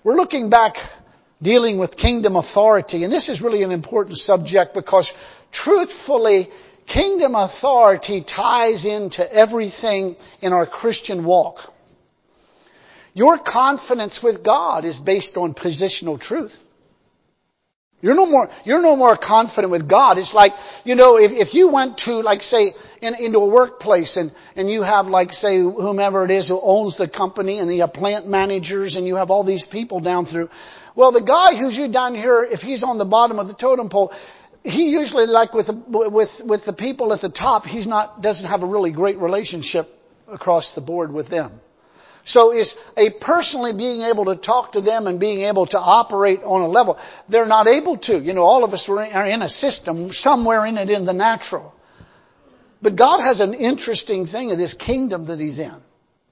We're looking back, dealing with kingdom authority, and this is really an important subject because truthfully, kingdom authority ties into everything in our Christian walk. Your confidence with God is based on positional truth. You're no more confident with God. It's like, if you went to, like, say, into a workplace and you have, like, say, whomever it is who owns the company, and you have plant managers and you have all these people down through. Well, the guy who's you down here, if he's on the bottom of the totem pole, he usually, like with the people at the top, doesn't have a really great relationship across the board with them. So is a personally being able to talk to them and being able to operate on a level. They're not able to. All of us are in a system, somewhere in it in the natural. But God has an interesting thing in this kingdom that He's in.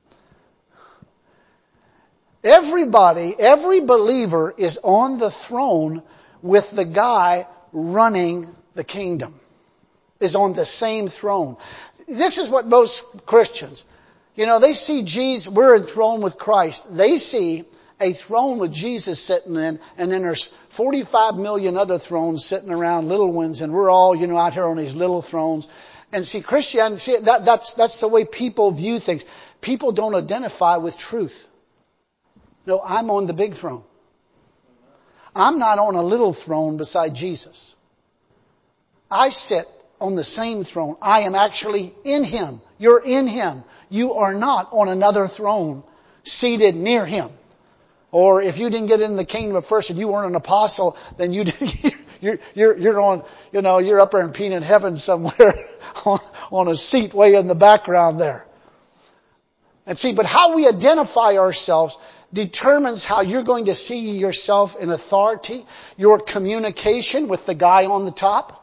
Every believer is on the throne with the guy running the kingdom. Is on the same throne. This is what most Christians, they see Jesus, we're enthroned with Christ. They see a throne with Jesus sitting in, and then there's 45 million other thrones sitting around, little ones, and we're all, out here on these little thrones. And see, Christianity, that's the way people view things. People don't identify with truth. No, I'm on the big throne. I'm not on a little throne beside Jesus. I sit on the same throne. I am actually in Him. You're in Him. You are not on another throne seated near Him. Or if you didn't get in the kingdom at first and you weren't an apostle, then you're on, you're up there in peanut heaven somewhere on a seat way in the background there. And see, but how we identify ourselves determines how you're going to see yourself in authority, your communication with the guy on the top.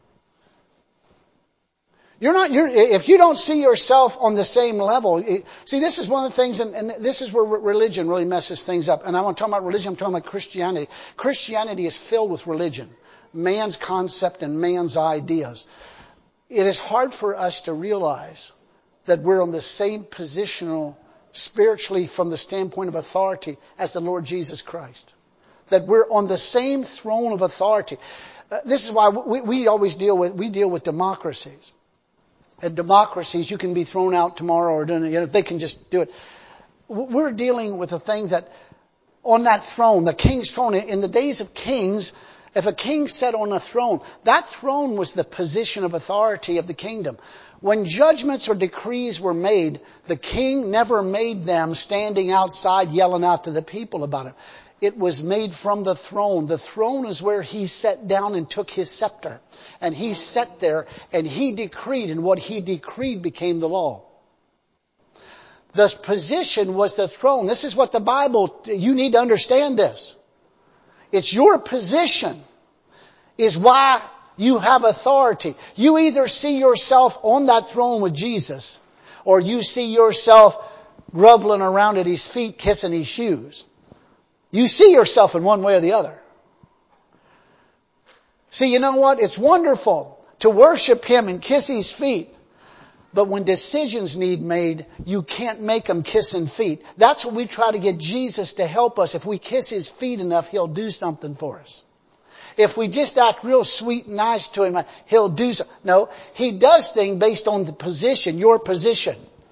If you don't see yourself on the same level, see, this is one of the things, and this is where religion really messes things up. And I'm not talking about religion, I'm talking about Christianity. Christianity is filled with religion. Man's concept and man's ideas. It is hard for us to realize that we're on the same positional, spiritually from the standpoint of authority as the Lord Jesus Christ. That we're on the same throne of authority. This is why we always deal with democracies. At democracies, you can be thrown out tomorrow or they can just do it. We're dealing with the things that on that throne, the king's throne, in the days of kings, if a king sat on a throne, that throne was the position of authority of the kingdom. When judgments or decrees were made, the king never made them standing outside yelling out to the people about it. It was made from the throne. The throne is where He sat down and took His scepter. And He sat there and He decreed, and what He decreed became the law. The position was the throne. This is what the Bible, you need to understand this. It's your position is why you have authority. You either see yourself on that throne with Jesus, or you see yourself groveling around at His feet, kissing His shoes. You see yourself in one way or the other. See, you know what? It's wonderful to worship Him and kiss His feet. But when decisions need made, you can't make them kissing feet. That's what we try to get Jesus to help us. If we kiss His feet enough, He'll do something for us. If we just act real sweet and nice to Him, He'll do something. No, He does things based on the position, your position.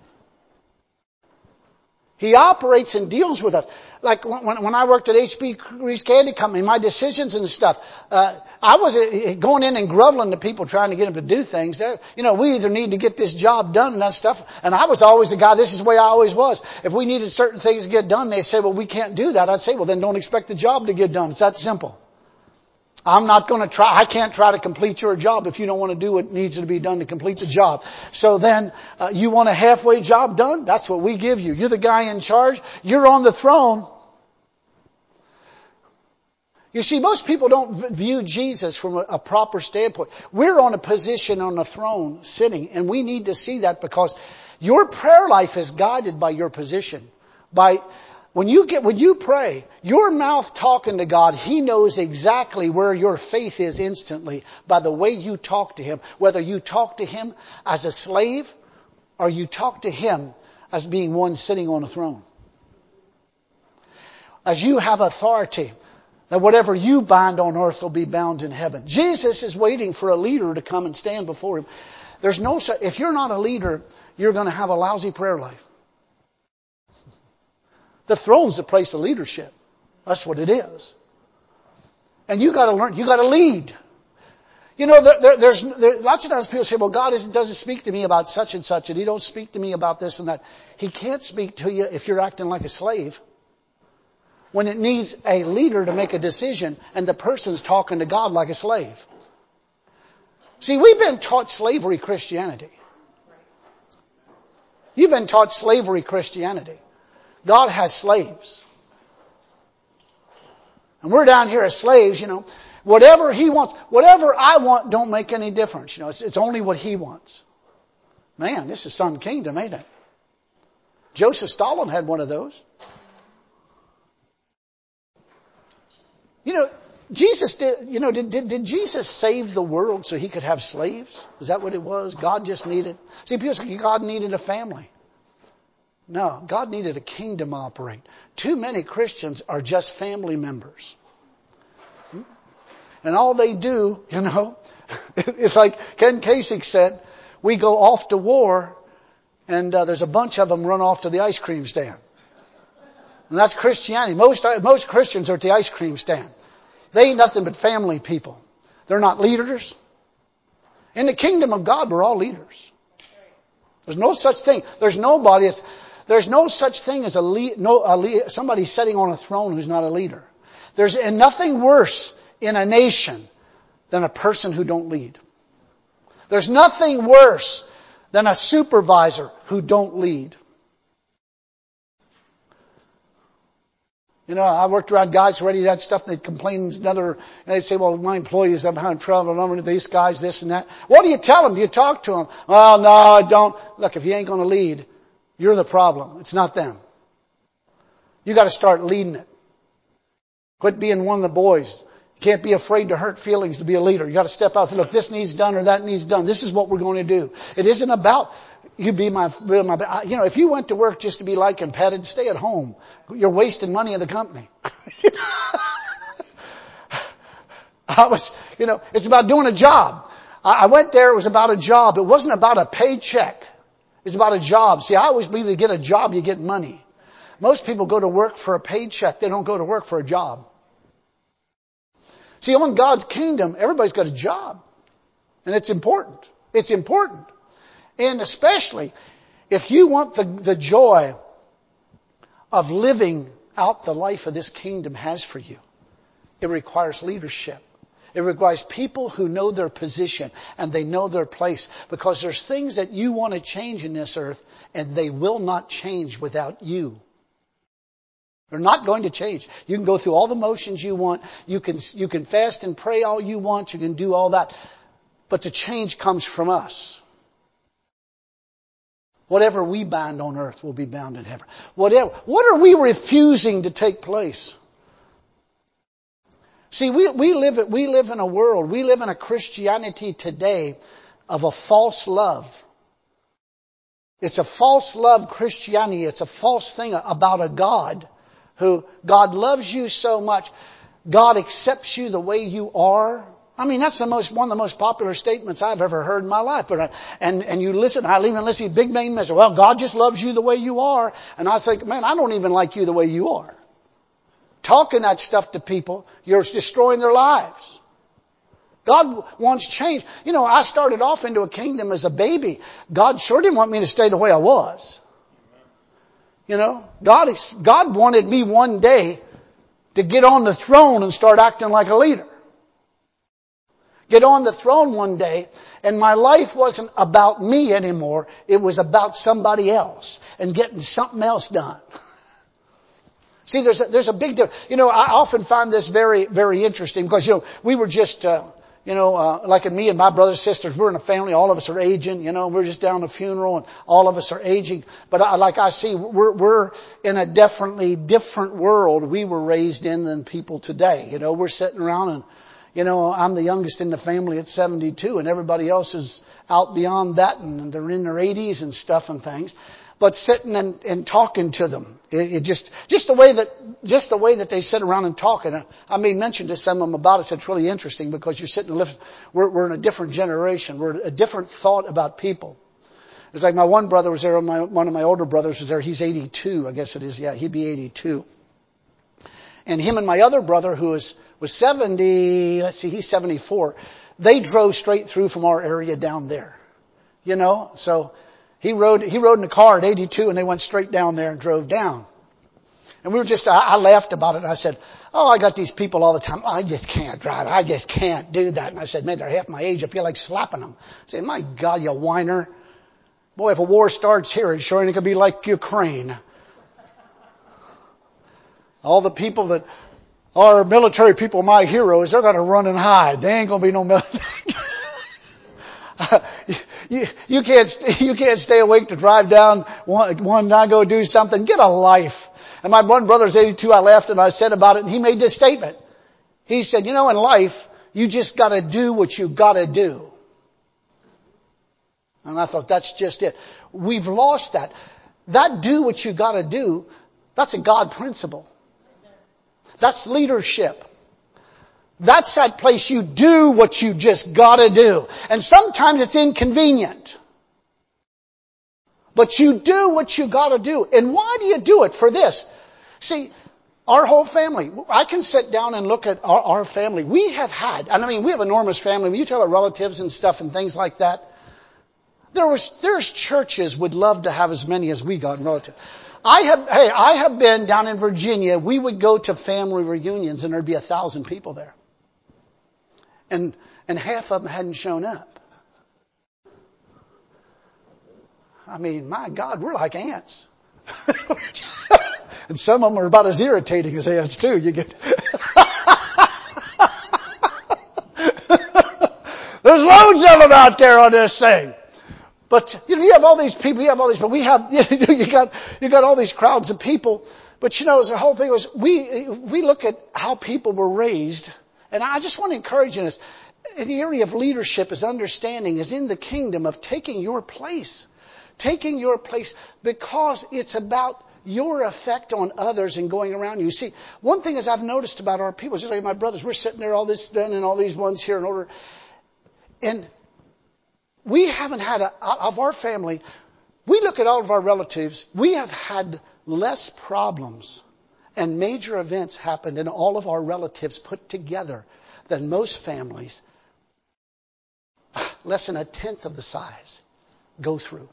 He operates and deals with us. Like when I worked at H.B. Reese Candy Company, my decisions and stuff, I was going in and groveling to people trying to get them to do things. We either need to get this job done and that stuff. And I was always the guy, this is the way I always was. If we needed certain things to get done, they say, well, we can't do that. I'd say, well, then don't expect the job to get done. It's that simple. I can't try to complete your job if you don't want to do what needs to be done to complete the job. So then, you want a halfway job done? That's what we give you. You're the guy in charge. You're on the throne. You see, most people don't view Jesus from a proper standpoint. We're on a position on a throne sitting, and we need to see that because your prayer life is guided by your position. When you pray, your mouth talking to God, He knows exactly where your faith is instantly by the way you talk to Him. Whether you talk to Him as a slave or you talk to Him as being one sitting on a throne. as you have authority, that whatever you bind on earth will be bound in heaven. Jesus is waiting for a leader to come and stand before Him. If you're not a leader, you're going to have a lousy prayer life. The throne's the place of leadership. That's what it is. And you got to learn. You got to lead. You know, there's lots of times people say, "Well, God doesn't speak to me about such and such, and He don't speak to me about this and that." He can't speak to you if you're acting like a slave. When it needs a leader to make a decision, and the person's talking to God like a slave. See, we've been taught slavery Christianity. You've been taught slavery Christianity. God has slaves. And we're down here as slaves, you know. Whatever He wants, whatever I want don't make any difference. You know, it's only what He wants. Man, this is some kingdom, ain't it? Joseph Stalin had one of those. You know, Jesus did Jesus save the world so He could have slaves? Is that what it was? God just needed... See, people say God needed a family. No, God needed a kingdom to operate. Too many Christians are just family members. And all they do, you know, it's like Ken Kasich said, we go off to war and there's a bunch of them run off to the ice cream stand. And that's Christianity. Most Christians are at the ice cream stand. They ain't nothing but family people. They're not leaders. In the kingdom of God, we're all leaders. There's no such thing. There's no such thing as somebody sitting on a throne who's not a leader. There's nothing worse in a nation than a person who don't lead. There's nothing worse than a supervisor who don't lead. You know, I worked around guys who already had stuff, they'd complain and they'd say, "Well, my employees, I'm having trouble, I'm these guys, this and that." What do you tell them? Do you talk to them? "Well, no, I don't." Look, if you ain't going to lead, you're the problem. It's not them. You got to start leading it. Quit being one of the boys. You can't be afraid to hurt feelings to be a leader. You got to step out and say, "Look, this needs done or that needs done. This is what we're going to do." It isn't about you be my, you know, if you went to work just to be liked and petted, stay at home. You're wasting money in the company. It's about doing a job. I went there, it was about a job. It wasn't about a paycheck. It's about a job. See, I always believe to get a job, you get money. Most people go to work for a paycheck. They don't go to work for a job. See, on God's kingdom, everybody's got a job. And it's important. It's important. And especially if you want the joy of living out the life of this kingdom has for you, it requires leadership. It requires people who know their position and they know their place, because there's things that you want to change in this earth and they will not change without you. They're not going to change. You can go through all the motions you want. You can fast and pray all you want. You can do all that. But the change comes from us. Whatever we bind on earth will be bound in heaven. What are we refusing to take place? See, we live in a world, we live in a Christianity today of a false love. It's a false love Christianity. It's a false thing about a God who, God loves you so much. God accepts you the way you are. I mean, that's one of the most popular statements I've ever heard in my life. But and you listen, I even listen to big name message. "Well, God just loves you the way you are." And I think, man, I don't even like you the way you are. Talking that stuff to people, you're destroying their lives. God wants change. You know, I started off into a kingdom as a baby. God sure didn't want me to stay the way I was. You know, God wanted me one day to get on the throne and start acting like a leader. Get on the throne one day, and my life wasn't about me anymore. It was about somebody else and getting something else done. See, there's a big difference. You know, I often find this very, very interesting because, you know, we were just, like me and my brothers and sisters, we're in a family. All of us are aging. You know, we're just down a funeral and all of us are aging. But I see we're in a definitely different world we were raised in than people today. You know, we're sitting around and, you know, I'm the youngest in the family at 72 and everybody else is out beyond that and they're in their 80s and stuff and things. but sitting and talking to them. It just the way that they sit around and talk. And I made mention to some of them about it. It's really interesting because you're sitting and listening. We're in a different generation. We're a different thought about people. It's like my one brother was there, one of my older brothers was there. He's 82, I guess it is. Yeah, he'd be 82. And him and my other brother, who was 70, he's 74, they drove straight through from our area down there. So he rode in a car at 82 and they went straight down there and drove down. And I laughed about it and I said, oh, I got these people all the time. I just can't drive. I just can't do that. And I said, man, they're half my age. I feel like slapping them. I said, my God, you whiner. Boy, if a war starts here, it sure ain't going to be like Ukraine. All the people that are military people, my heroes, they're going to run and hide. They ain't going to be no military. You can't stay awake to drive down one night, go do something. Get a life. And my one brother's 82. I laughed and I said about it and he made this statement. He said, in life, you just got to do what you got to do. And I thought, that's just it. We've lost that. That do what you got to do, that's a God principle. That's leadership. That's that place you do what you just gotta do. And sometimes it's inconvenient. But you do what you gotta do. And why do you do it? For this. See, our whole family, I can sit down and look at our family. We have had, we have an enormous family. When you tell our relatives and stuff and things like that, there's churches would love to have as many as we got in relatives. I have been down in Virginia. We would go to family reunions and there'd be 1,000 people there. And half of them hadn't shown up. My God, we're like ants. And some of them are about as irritating as ants too. You get, there's loads of them out there on this thing. But you have all these people, but we have, you got all these crowds of people. But the whole thing was, we look at how people were raised, and I just want to encourage you in this. In the area of leadership is understanding, is in the kingdom of taking your place. Taking your place because it's about your effect on others and going around you. See, one thing is I've noticed about our people, just like my brothers, we're sitting there all this done and all these ones here in order. And we haven't had of our family, we look at all of our relatives, we have had less problems and major events happened in all of our relatives put together than most families, less than 1/10 of the size, go through.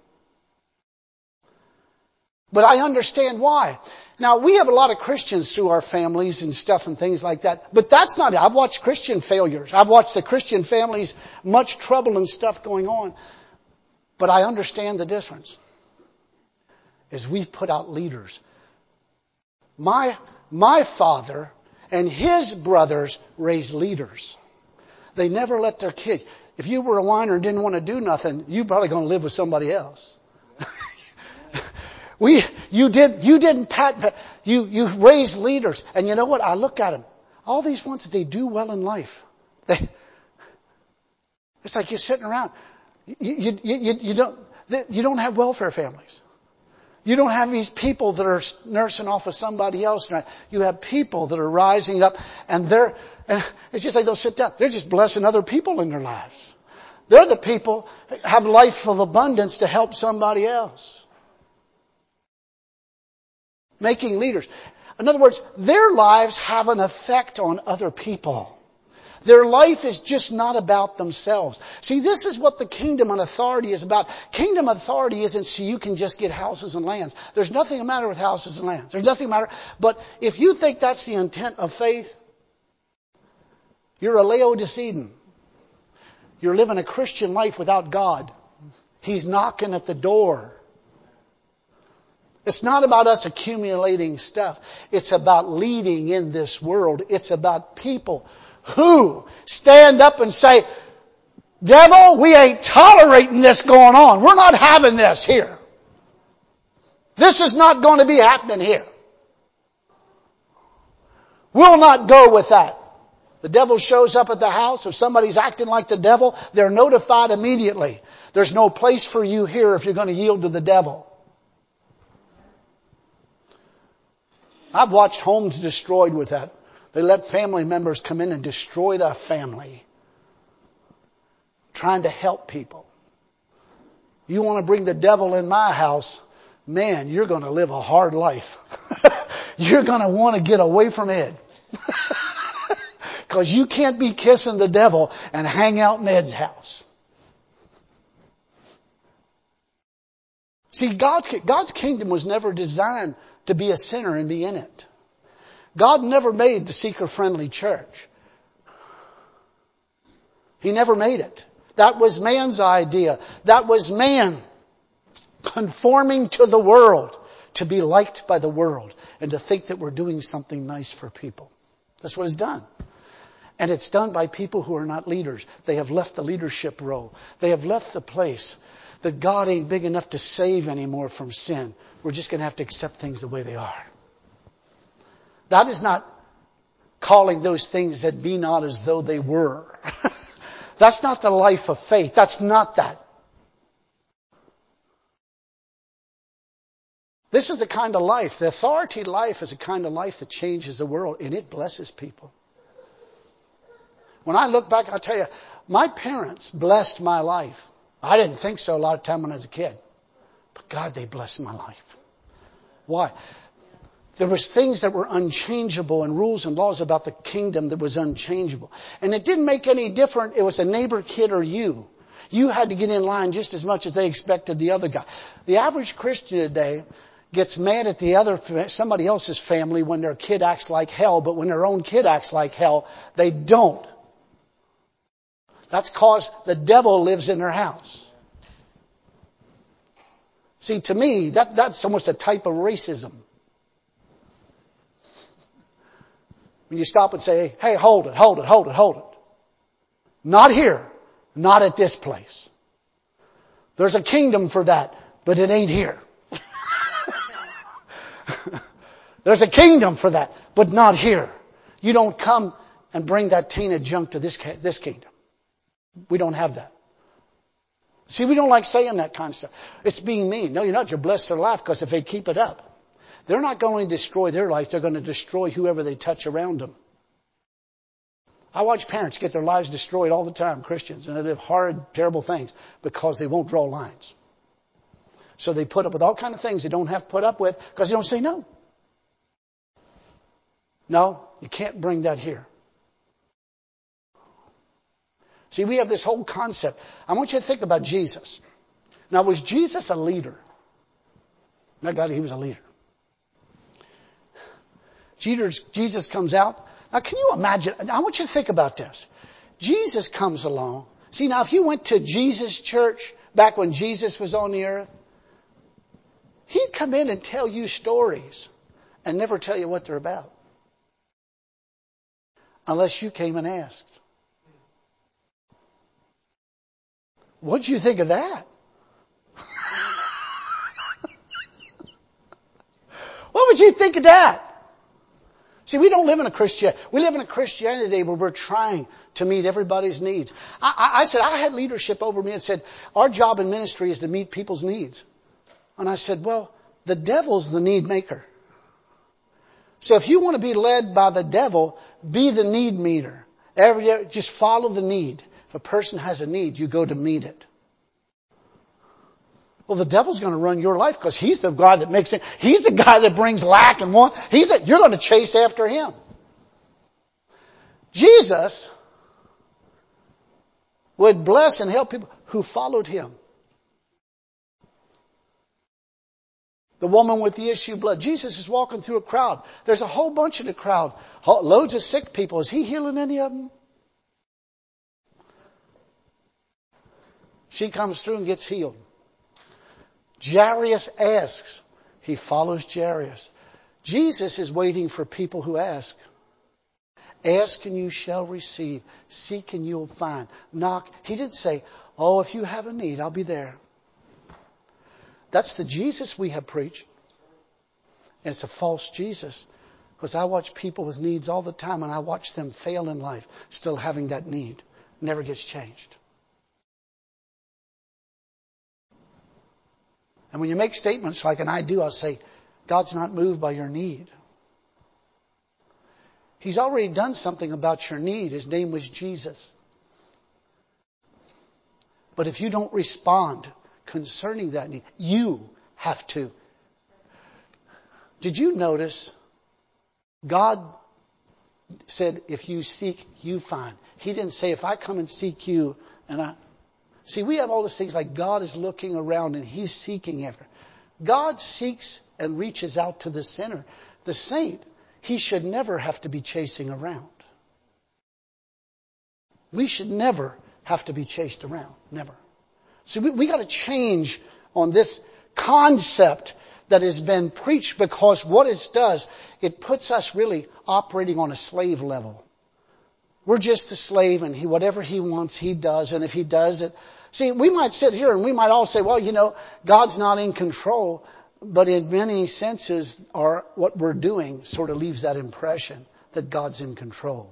But I understand why. Now, we have a lot of Christians through our families and stuff and things like that. But that's not it. I've watched Christian failures. I've watched the Christian families, much trouble and stuff going on. But I understand the difference. Is we've put out leaders. My father and his brothers raised leaders. They never let their kids. If you were a whiner and didn't want to do nothing, you're probably going to live with somebody else. You raised leaders. And you know what? I look at them. All these ones, they do well in life. It's like you're sitting around. You don't have welfare families. You don't have these people that are nursing off of somebody else. You have people that are rising up and it's just like they'll sit down. They're just blessing other people in their lives. They're the people that have life of abundance to help somebody else. Making leaders. In other words, their lives have an effect on other people. Their life is just not about themselves. See, this is what the kingdom and authority is about. Kingdom authority isn't so you can just get houses and lands. There's nothing the matter with houses and lands. There's nothing matter. But if you think that's the intent of faith, you're a Laodicean. You're living a Christian life without God. He's knocking at the door. It's not about us accumulating stuff. It's about leading in this world. It's about people who stand up and say, devil, we ain't tolerating this going on. We're not having this here. This is not going to be happening here. We'll not go with that. The devil shows up at the house. If somebody's acting like the devil, they're notified immediately. There's no place for you here if you're going to yield to the devil. I've watched homes destroyed with that. They let family members come in and destroy the family, trying to help people. You want to bring the devil in my house, man, you're going to live a hard life. You're going to want to get away from Ed. Because you can't be kissing the devil and hang out in Ed's house. See, God's kingdom was never designed to be a sinner and be in it. God never made the seeker-friendly church. He never made it. That was man's idea. That was man conforming to the world, to be liked by the world, and to think that we're doing something nice for people. That's what it's done. And it's done by people who are not leaders. They have left the leadership role. They have left the place that God ain't big enough to save anymore from sin. We're just going to have to accept things the way they are. That is not calling those things that be not as though they were. That's not the life of faith. That's not that. This is the kind of life, the authority life is a kind of life that changes the world, and it blesses people. When I look back, I'll tell you, my parents blessed my life. I didn't think so a lot of time when I was a kid. But God, they blessed my life. Why? There was things that were unchangeable and rules and laws about the kingdom that was unchangeable. And it didn't make any difference. It was a neighbor kid or you. You had to get in line just as much as they expected the other guy. The average Christian today gets mad at somebody else's family when their kid acts like hell, but when their own kid acts like hell, they don't. That's because the devil lives in their house. See, to me, that's almost a type of racism. When you stop and say, hey, hold it. Not here. Not at this place. There's a kingdom for that, but it ain't here. There's a kingdom for that, but not here. You don't come and bring that tainted junk to this kingdom. We don't have that. See, we don't like saying that kind of stuff. It's being mean. No, you're not. You're blessed to life, because if they keep it up, they're not going to destroy their life. They're going to destroy whoever they touch around them. I watch parents get their lives destroyed all the time, Christians, and they live hard, terrible things because they won't draw lines. So they put up with all kinds of things they don't have to put up with because they don't say no. No, you can't bring that here. See, we have this whole concept. I want you to think about Jesus. Now, was Jesus a leader? No, God, he was a leader. Jesus comes out. Now, can you imagine? I want you to think about this. Jesus comes along. See, now, if you went to Jesus' church back when Jesus was on the earth, he'd come in and tell you stories and never tell you what they're about. Unless you came and asked. What'd you think of that? What would you think of that? See, we don't live in a Christianity. We live in a Christianity today where we're trying to meet everybody's needs. I said, I had leadership over me and said, our job in ministry is to meet people's needs. And I said, well, the devil's the need maker. So if you want to be led by the devil, be the need meter. Just follow the need. If a person has a need, you go to meet it. Well, the devil's going to run your life because he's the guy that makes it. He's the guy that brings lack and want. You're going to chase after him. Jesus would bless and help people who followed him. The woman with the issue of blood. Jesus is walking through a crowd. There's a whole bunch in the crowd. Loads of sick people. Is he healing any of them? She comes through and gets healed. Jairus asks. He follows Jairus. Jesus is waiting for people who ask. Ask and you shall receive. Seek and you'll find. Knock. He didn't say, oh, if you have a need, I'll be there. That's the Jesus we have preached. And it's a false Jesus. Because I watch people with needs all the time and I watch them fail in life, still having that need. Never gets changed. And when you make statements like, and I do, I'll say, God's not moved by your need. He's already done something about your need. His name was Jesus. But if you don't respond concerning that need, you have to. Did you notice God said, if you seek, you find. He didn't say, if I come and seek you, See, we have all these things like God is looking around and He's seeking after. God seeks and reaches out to the sinner. The saint, he should never have to be chasing around. We should never have to be chased around. Never. See, we got to change on this concept that has been preached, because what it does, it puts us really operating on a slave level. We're just the slave, and whatever he wants, he does. And if he does it... See, we might sit here and we might all say, well, God's not in control. But in many senses, what we're doing sort of leaves that impression that God's in control.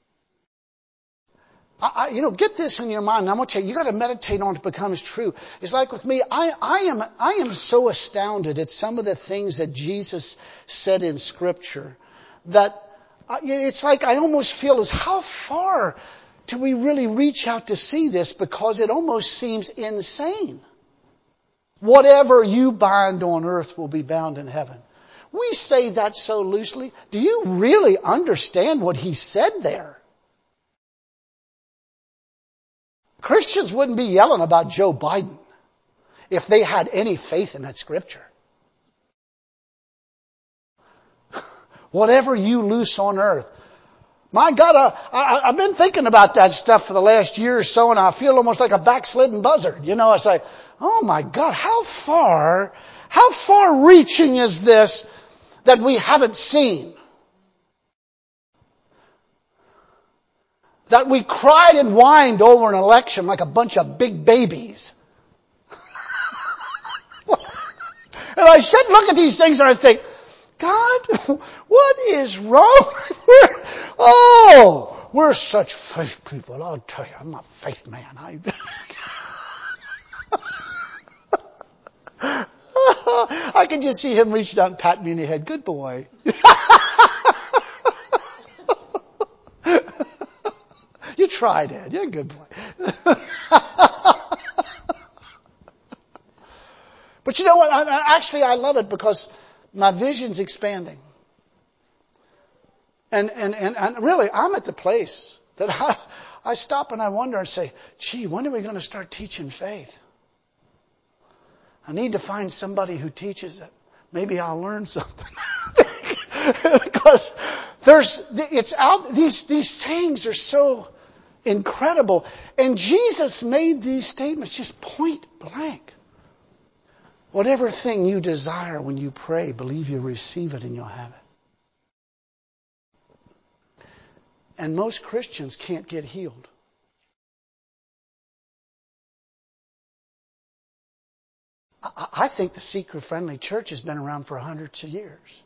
Get this in your mind. And I'm going to tell you, you got to meditate on it to become true. It's like with me, I am so astounded at some of the things that Jesus said in Scripture that it's like I almost feel as how far do we really reach out to see this, because it almost seems insane. Whatever you bind on earth will be bound in heaven. We say that so loosely. Do you really understand what he said there? Christians wouldn't be yelling about Joe Biden if they had any faith in that Scripture. Whatever you loose on earth. My God, I've been thinking about that stuff for the last year or so, and I feel almost like a backslidden buzzard. It's like, oh my God, how far reaching is this that we haven't seen? That we cried and whined over an election like a bunch of big babies. And I sit and look at these things and I think, God, what is wrong? We're such faith people. I'll tell you, I'm not a faith man. I can just see him reach down and pat me in the head. Good boy. You tried, Ed. You're a good boy. But you know what? I love it because my vision's expanding. And really, I'm at the place that I stop and I wonder and say, gee, when are we going to start teaching faith? I need to find somebody who teaches it. Maybe I'll learn something. Because these sayings are so incredible. And Jesus made these statements just point blank. Whatever thing you desire when you pray, believe you receive it and you'll have it. And most Christians can't get healed. I think the seeker-friendly church has been around for hundreds of years.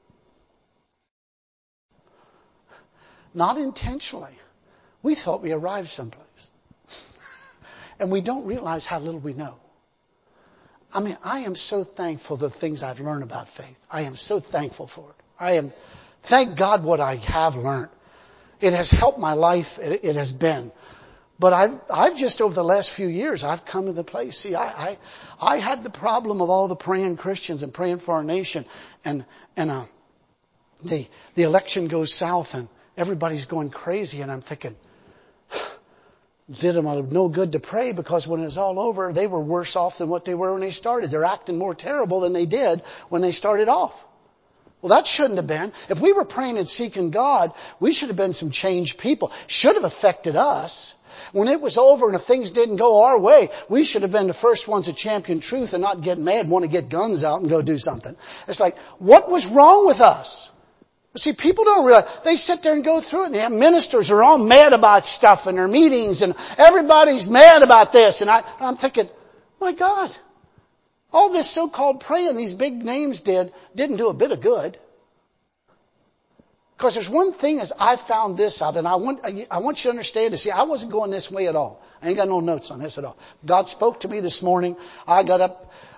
Not intentionally. We thought we arrived someplace. And we don't realize how little we know. I am so thankful for the things I've learned about faith. I am so thankful for it. Thank God what I have learned. It has helped my life. It has been. But I've just over the last few years, I've come to the place. See, I had the problem of all the praying Christians and praying for our nation. And the election goes south and everybody's going crazy. And I'm thinking, did them no good to pray, because when it's all over, they were worse off than what they were when they started. They're acting more terrible than they did when they started off. Well, that shouldn't have been. If we were praying and seeking God, we should have been some changed people. Should have affected us. When it was over and if things didn't go our way, we should have been the first ones to champion truth and not get mad and want to get guns out and go do something. It's like, what was wrong with us? See, people don't realize. They sit there and go through it, and they have ministers who are all mad about stuff in their meetings, and everybody's mad about this. And I'm thinking, my God, all this so-called praying these big names didn't do a bit of good. Because there's one thing is I found this out, and I want you to understand this. See, I wasn't going this way at all. I ain't got no notes on this at all. God spoke to me this morning. I got up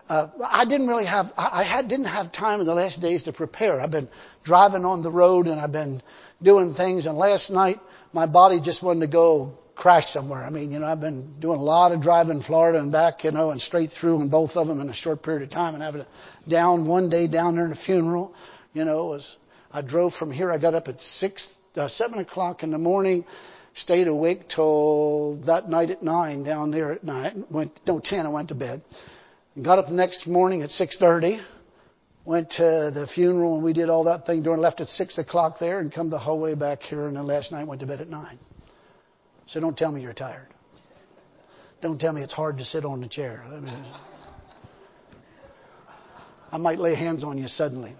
I didn't have time in the last days to prepare. I've been driving on the road and I've been doing things. And last night, my body just wanted to go crash somewhere. I mean, I've been doing a lot of driving in Florida and back, and straight through in both of them in a short period of time. And having one day down there in a funeral, I drove from here. I got up at 7 o'clock in the morning, stayed awake till that night at 9 down there at night. 10, I went to bed. And got up the next morning at 6:30. Went to the funeral and we did all that thing during, left at 6 o'clock there and come the whole way back here. And then last night went to bed at 9. So don't tell me you're tired. Don't tell me it's hard to sit on the chair. I might lay hands on you suddenly.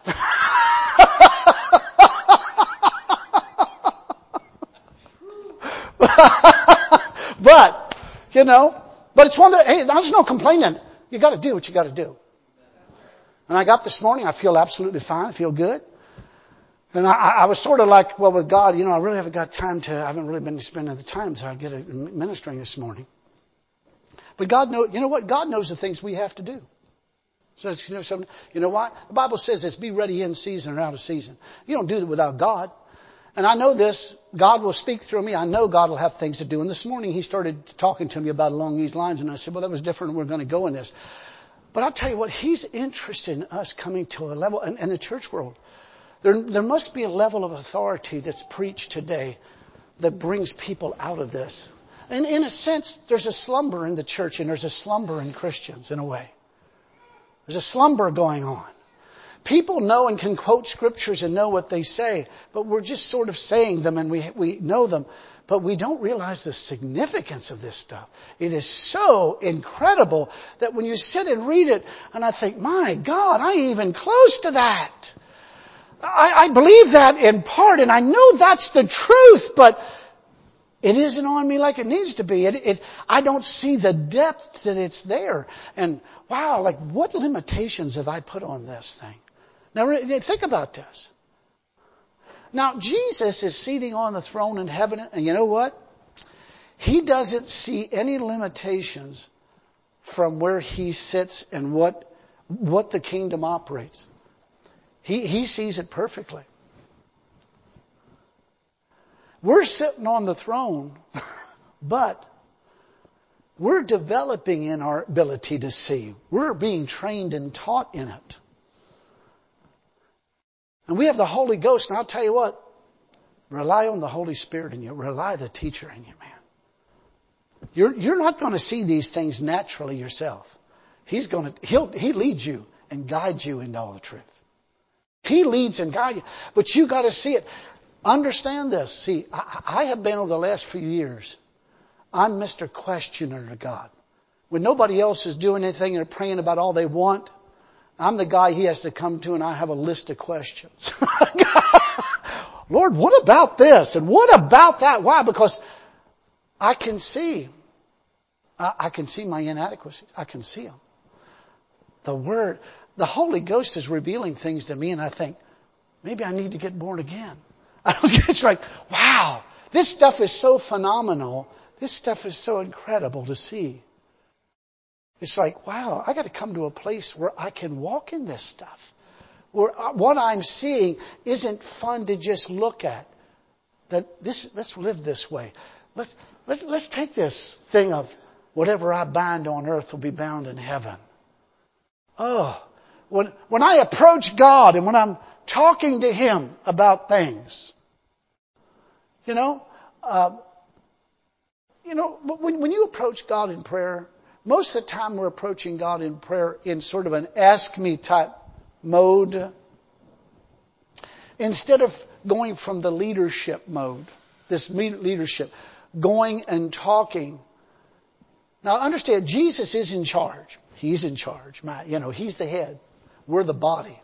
But it's one that, hey, there's no complaining. You got to do what you got to do. And I got this morning, I feel absolutely fine. I feel good. And I was sort of like, well, with God, I really haven't got time I haven't really been spending the time to get it ministering this morning. But God knows, what? God knows the things we have to do. So, something, why? The Bible says it's be ready in season or out of season. You don't do it without God. And I know this, God will speak through me. I know God will have things to do. And this morning he started talking to me about along these lines. And I said, well, that was different. We're going to go in this. But I'll tell you what, he's interested in us coming to a level, and the church world. There must be a level of authority that's preached today that brings people out of this. And in a sense, there's a slumber in the church and there's a slumber in Christians in a way. There's a slumber going on. People know and can quote scriptures and know what they say, but we're just sort of saying them and we know them, but we don't realize the significance of this stuff. It is so incredible that when you sit and read it, and I think, my God, I ain't even close to that. I believe that in part, and I know that's the truth, but it isn't on me like it needs to be. I don't see the depth that it's there. And wow, like what limitations have I put on this thing? Now think about this. Now Jesus is seated on the throne in heaven, and you know what? He doesn't see any limitations from where he sits and what the kingdom operates. He sees it perfectly. We're sitting on the throne, but we're developing in our ability to see. We're being trained and taught in it. And we have the Holy Ghost, and I'll tell you what, rely on the Holy Spirit in you. Rely on the teacher in you, man. You're not going to see these things naturally yourself. He leads you and guides you into all the truth. He leads and guides you. But you got to see it. Understand this. See, I have been over the last few years, I'm Mr. Questioner to God. When nobody else is doing anything and they're praying about all they want, I'm the guy he has to come to and I have a list of questions. Lord, what about this? And what about that? Why? Because I can see my inadequacies. I can see them. The Word, the Holy Ghost is revealing things to me and I think, maybe I need to get born again. It's like, wow, this stuff is so phenomenal. This stuff is so incredible to see. It's like, wow, I got to come to a place where I can walk in this stuff. Where what I'm seeing isn't fun to just look at. Let's live this way. Let's take this thing of whatever I bind on earth will be bound in heaven. Oh, when I approach God and when I'm talking to Him about things, when you approach God in prayer, most of the time we're approaching God in prayer in sort of an ask me type mode. Instead of going from the leadership mode, this leadership, going and talking. Now understand, Jesus is in charge. He's in charge. He's the head. We're the body.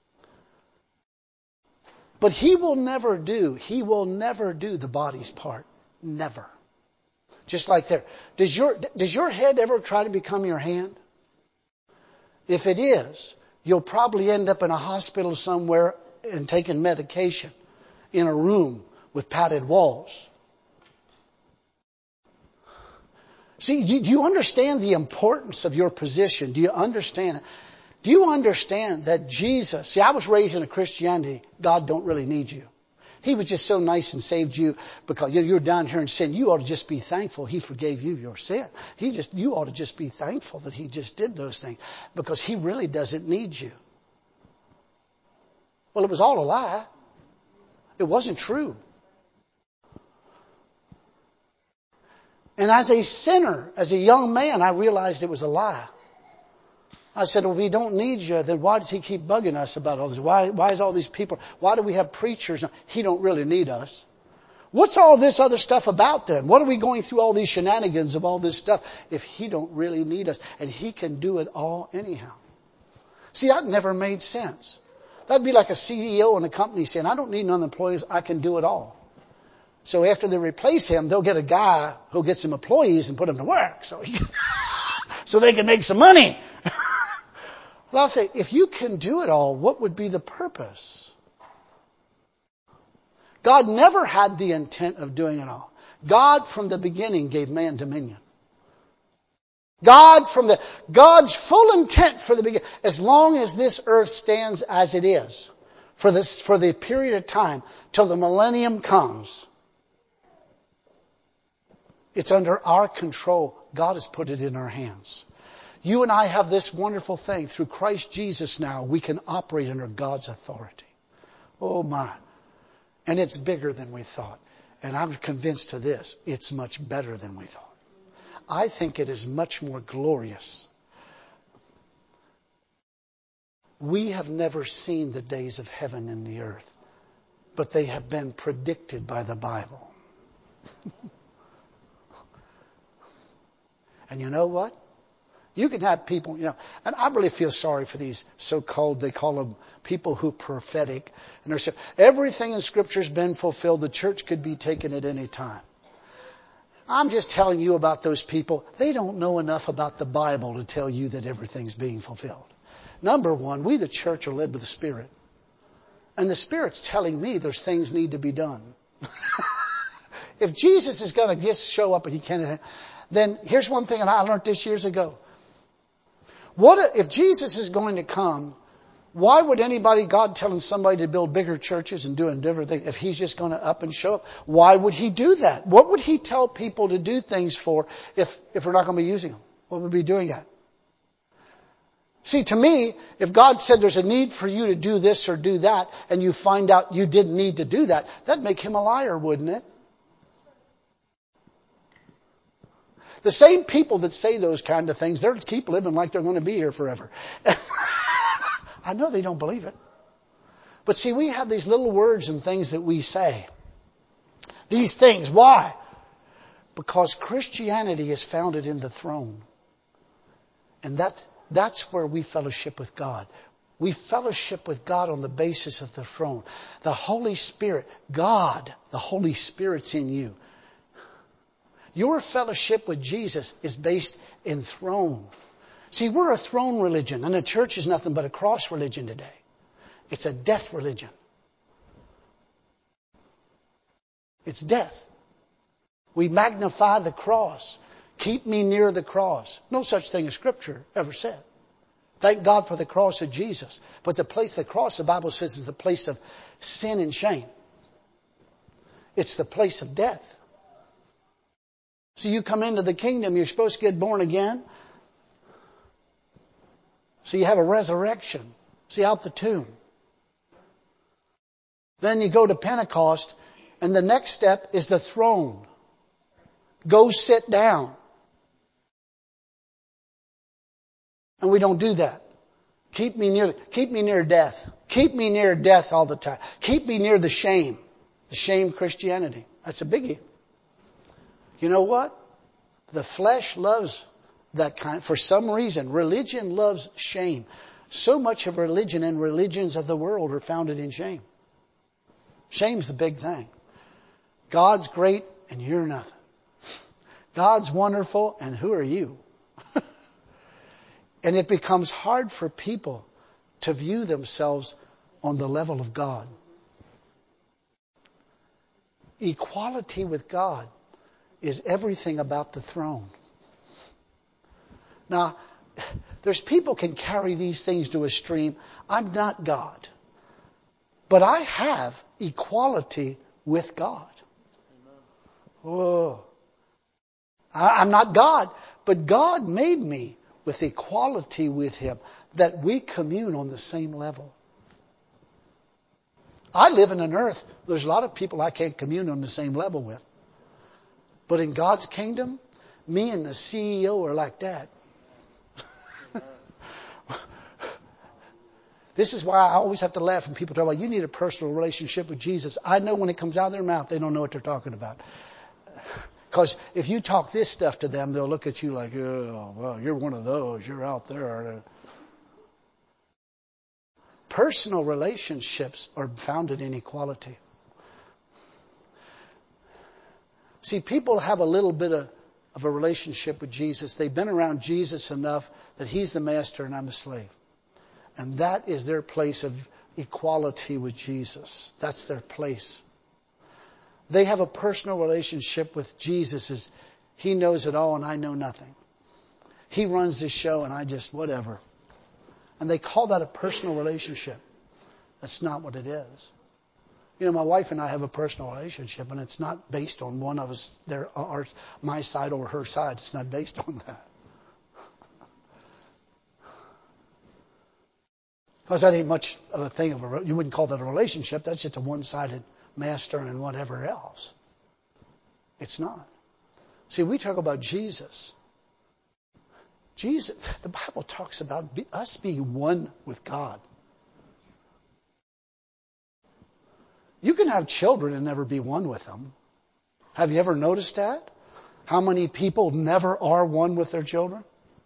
But He will never do the body's part. Never. Just like there. Does your head ever try to become your hand? If it is, you'll probably end up in a hospital somewhere and taking medication in a room with padded walls. See, do you understand the importance of your position? Do you understand it? Do you understand that Jesus, see, I was raised in a Christianity, God don't really need you. He was just so nice and saved you because you're down here in sin. You ought to just be thankful He forgave you your sin. You ought to just be thankful that He just did those things because He really doesn't need you. Well, it was all a lie. It wasn't true. And as a sinner, as a young man, I realized it was a lie. I said, well, if He don't need you, then why does He keep bugging us about all this? Why is all these people, why do we have preachers? He don't really need us. What's all this other stuff about then? What are we going through all these shenanigans of all this stuff if He don't really need us? And He can do it all anyhow. See, that never made sense. That'd be like a CEO in a company saying, I don't need none employees, I can do it all. So after they replace him, they'll get a guy who'll get some employees and put them to work so they can make some money. Well, I'll say, if you can do it all, what would be the purpose? God never had the intent of doing it all. God from the beginning gave man dominion. God's full intent for the beginning, as long as this earth stands as it is, for the period of time till the millennium comes, it's under our control. God has put it in our hands. You and I have this wonderful thing. Through Christ Jesus now, we can operate under God's authority. Oh my. And it's bigger than we thought. And I'm convinced of this. It's much better than we thought. I think it is much more glorious. We have never seen the days of heaven and the earth, but they have been predicted by the Bible. And you know what? You can have people, and I really feel sorry for these so-called, they call them people who are prophetic. And they're saying, everything in Scripture has been fulfilled. The church could be taken at any time. I'm just telling you about those people. They don't know enough about the Bible to tell you that everything's being fulfilled. Number one, we the church are led by the Spirit. And the Spirit's telling me there's things need to be done. If Jesus is going to just show up and He can't, then here's one thing, and I learned this years ago. What if Jesus is going to come? Why would God telling somebody to build bigger churches and doing different things if He's just going to up and show up? Why would He do that? What would He tell people to do things for if we're not going to be using them? What would we be doing that? See, to me, if God said there's a need for you to do this or do that, and you find out you didn't need to do that, that'd make Him a liar, wouldn't it? The same people that say those kind of things, they'll keep living like they're going to be here forever. I know they don't believe it. But see, we have these little words and things that we say. These things. Why? Because Christianity is founded in the throne. And that's where we fellowship with God. We fellowship with God on the basis of the throne. The Holy Spirit, God, the Holy Spirit's in you. Your fellowship with Jesus is based in throne. See, we're a throne religion, and the church is nothing but a cross religion today. It's a death religion. It's death. We magnify the cross. Keep me near the cross. No such thing as Scripture ever said. Thank God for the cross of Jesus. But the cross, the Bible says, is the place of sin and shame. It's the place of death. So you come into the kingdom, you're supposed to get born again. So you have a resurrection. See, out the tomb. Then you go to Pentecost, and the next step is the throne. Go sit down. And we don't do that. Keep me near death. Keep me near death all the time. Keep me near the shame. The shame Christianity. That's a biggie. You know what? The flesh loves that kind. For some reason, religion loves shame. So much of religion and religions of the world are founded in shame. Shame's the big thing. God's great and you're nothing. God's wonderful and who are you? And it becomes hard for people to view themselves on the level of God. Equality with God is everything about the throne. Now, there's people can carry these things to a extreme. I'm not God. But I have equality with God. Whoa. I'm not God, but God made me with equality with Him, that we commune on the same level. I live in an earth, there's a lot of people I can't commune on the same level with. But in God's kingdom, me and the CEO are like that. This is why I always have to laugh when people talk about, you need a personal relationship with Jesus. I know when it comes out of their mouth, they don't know what they're talking about. Because if you talk this stuff to them, they'll look at you like, oh, well, you're one of those. You're out there. Personal relationships are founded in equality. See, people have a little bit of a relationship with Jesus. They've been around Jesus enough that He's the master and I'm the slave. And that is their place of equality with Jesus. That's their place. They have a personal relationship with Jesus as He knows it all and I know nothing. He runs this show and I just whatever. And they call that a personal relationship. That's not what it is. You know, my wife and I have a personal relationship and it's not based on one of us, my side or her side. It's not based on that. Because that ain't much of a thing you wouldn't call that a relationship. That's just a one-sided master and whatever else. It's not. See, we talk about Jesus. Jesus, the Bible talks about us being one with God. You can have children and never be one with them. Have you ever noticed that? How many people never are one with their children?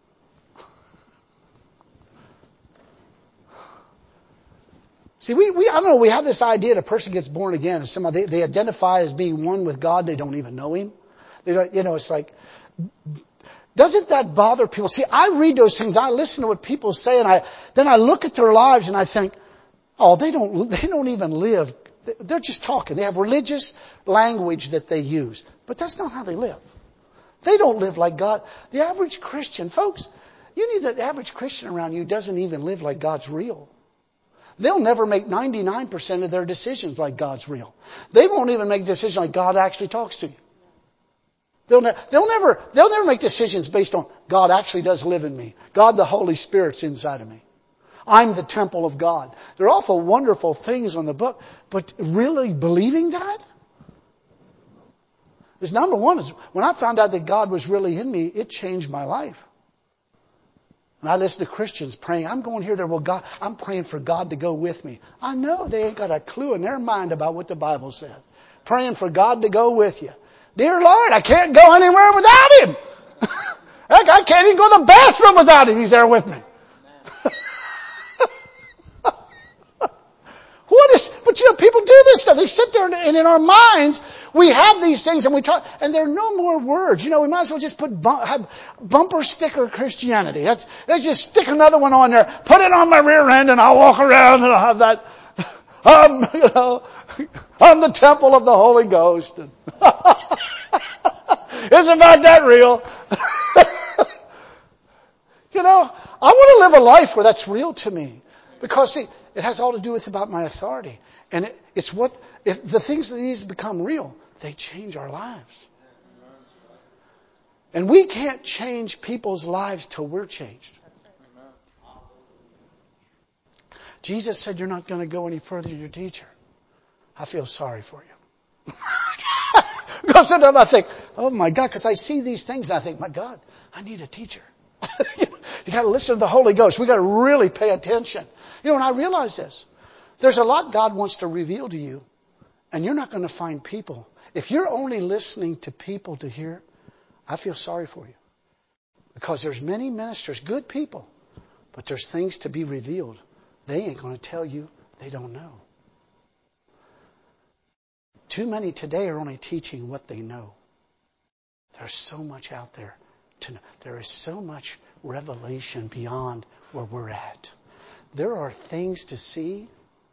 See, I don't know, we have this idea that a person gets born again and somehow they identify as being one with God. They don't even know Him. They don't, it's like, doesn't that bother people? See, I read those things, I listen to what people say, and then I look at their lives and I think, oh, they don't even live. They're just talking. They have religious language that they use. But that's not how they live. They don't live like God. The average Christian, folks, you know that the average Christian around you doesn't even live like God's real. They'll never make 99% of their decisions like God's real. They won't even make decisions like God actually talks to you. They'll never make decisions based on God actually does live in me. God the Holy Spirit's inside of me. I'm the temple of God. They're awful wonderful things on the book, but really believing that? Because number one is, when I found out that God was really in me, it changed my life. And I listen to Christians praying, I'm going here, there. Well, God, I'm praying for God to go with me. I know they ain't got a clue in their mind about what the Bible says. Praying for God to go with you. Dear Lord, I can't go anywhere without Him. Heck, I can't even go to the bathroom without Him. He's there with me. But people do this stuff. They sit there and in our minds, we have these things and we talk, and there are no more words. We might as well just have bumper sticker Christianity. Let's just stick another one on there, put it on my rear end and I'll walk around and I'll have that, I'm the temple of the Holy Ghost. Isn't about that real? I want to live a life where that's real to me. Because, see, it has all to do with about my authority. And if the things that these become real, they change our lives. And we can't change people's lives till we're changed. Jesus said, you're not going to go any further than your teacher. I feel sorry for you. Because sometimes I think, oh my God, because I see these things and I think, my God, I need a teacher. You got to listen to the Holy Ghost. We got to really pay attention. And I realize this. There's a lot God wants to reveal to you, and you're not going to find people. If you're only listening to people to hear, I feel sorry for you. Because there's many ministers, good people, but there's things to be revealed. They ain't going to tell you they don't know. Too many today are only teaching what they know. There's so much out there to know. There is so much revelation beyond where we're at. There are things to see.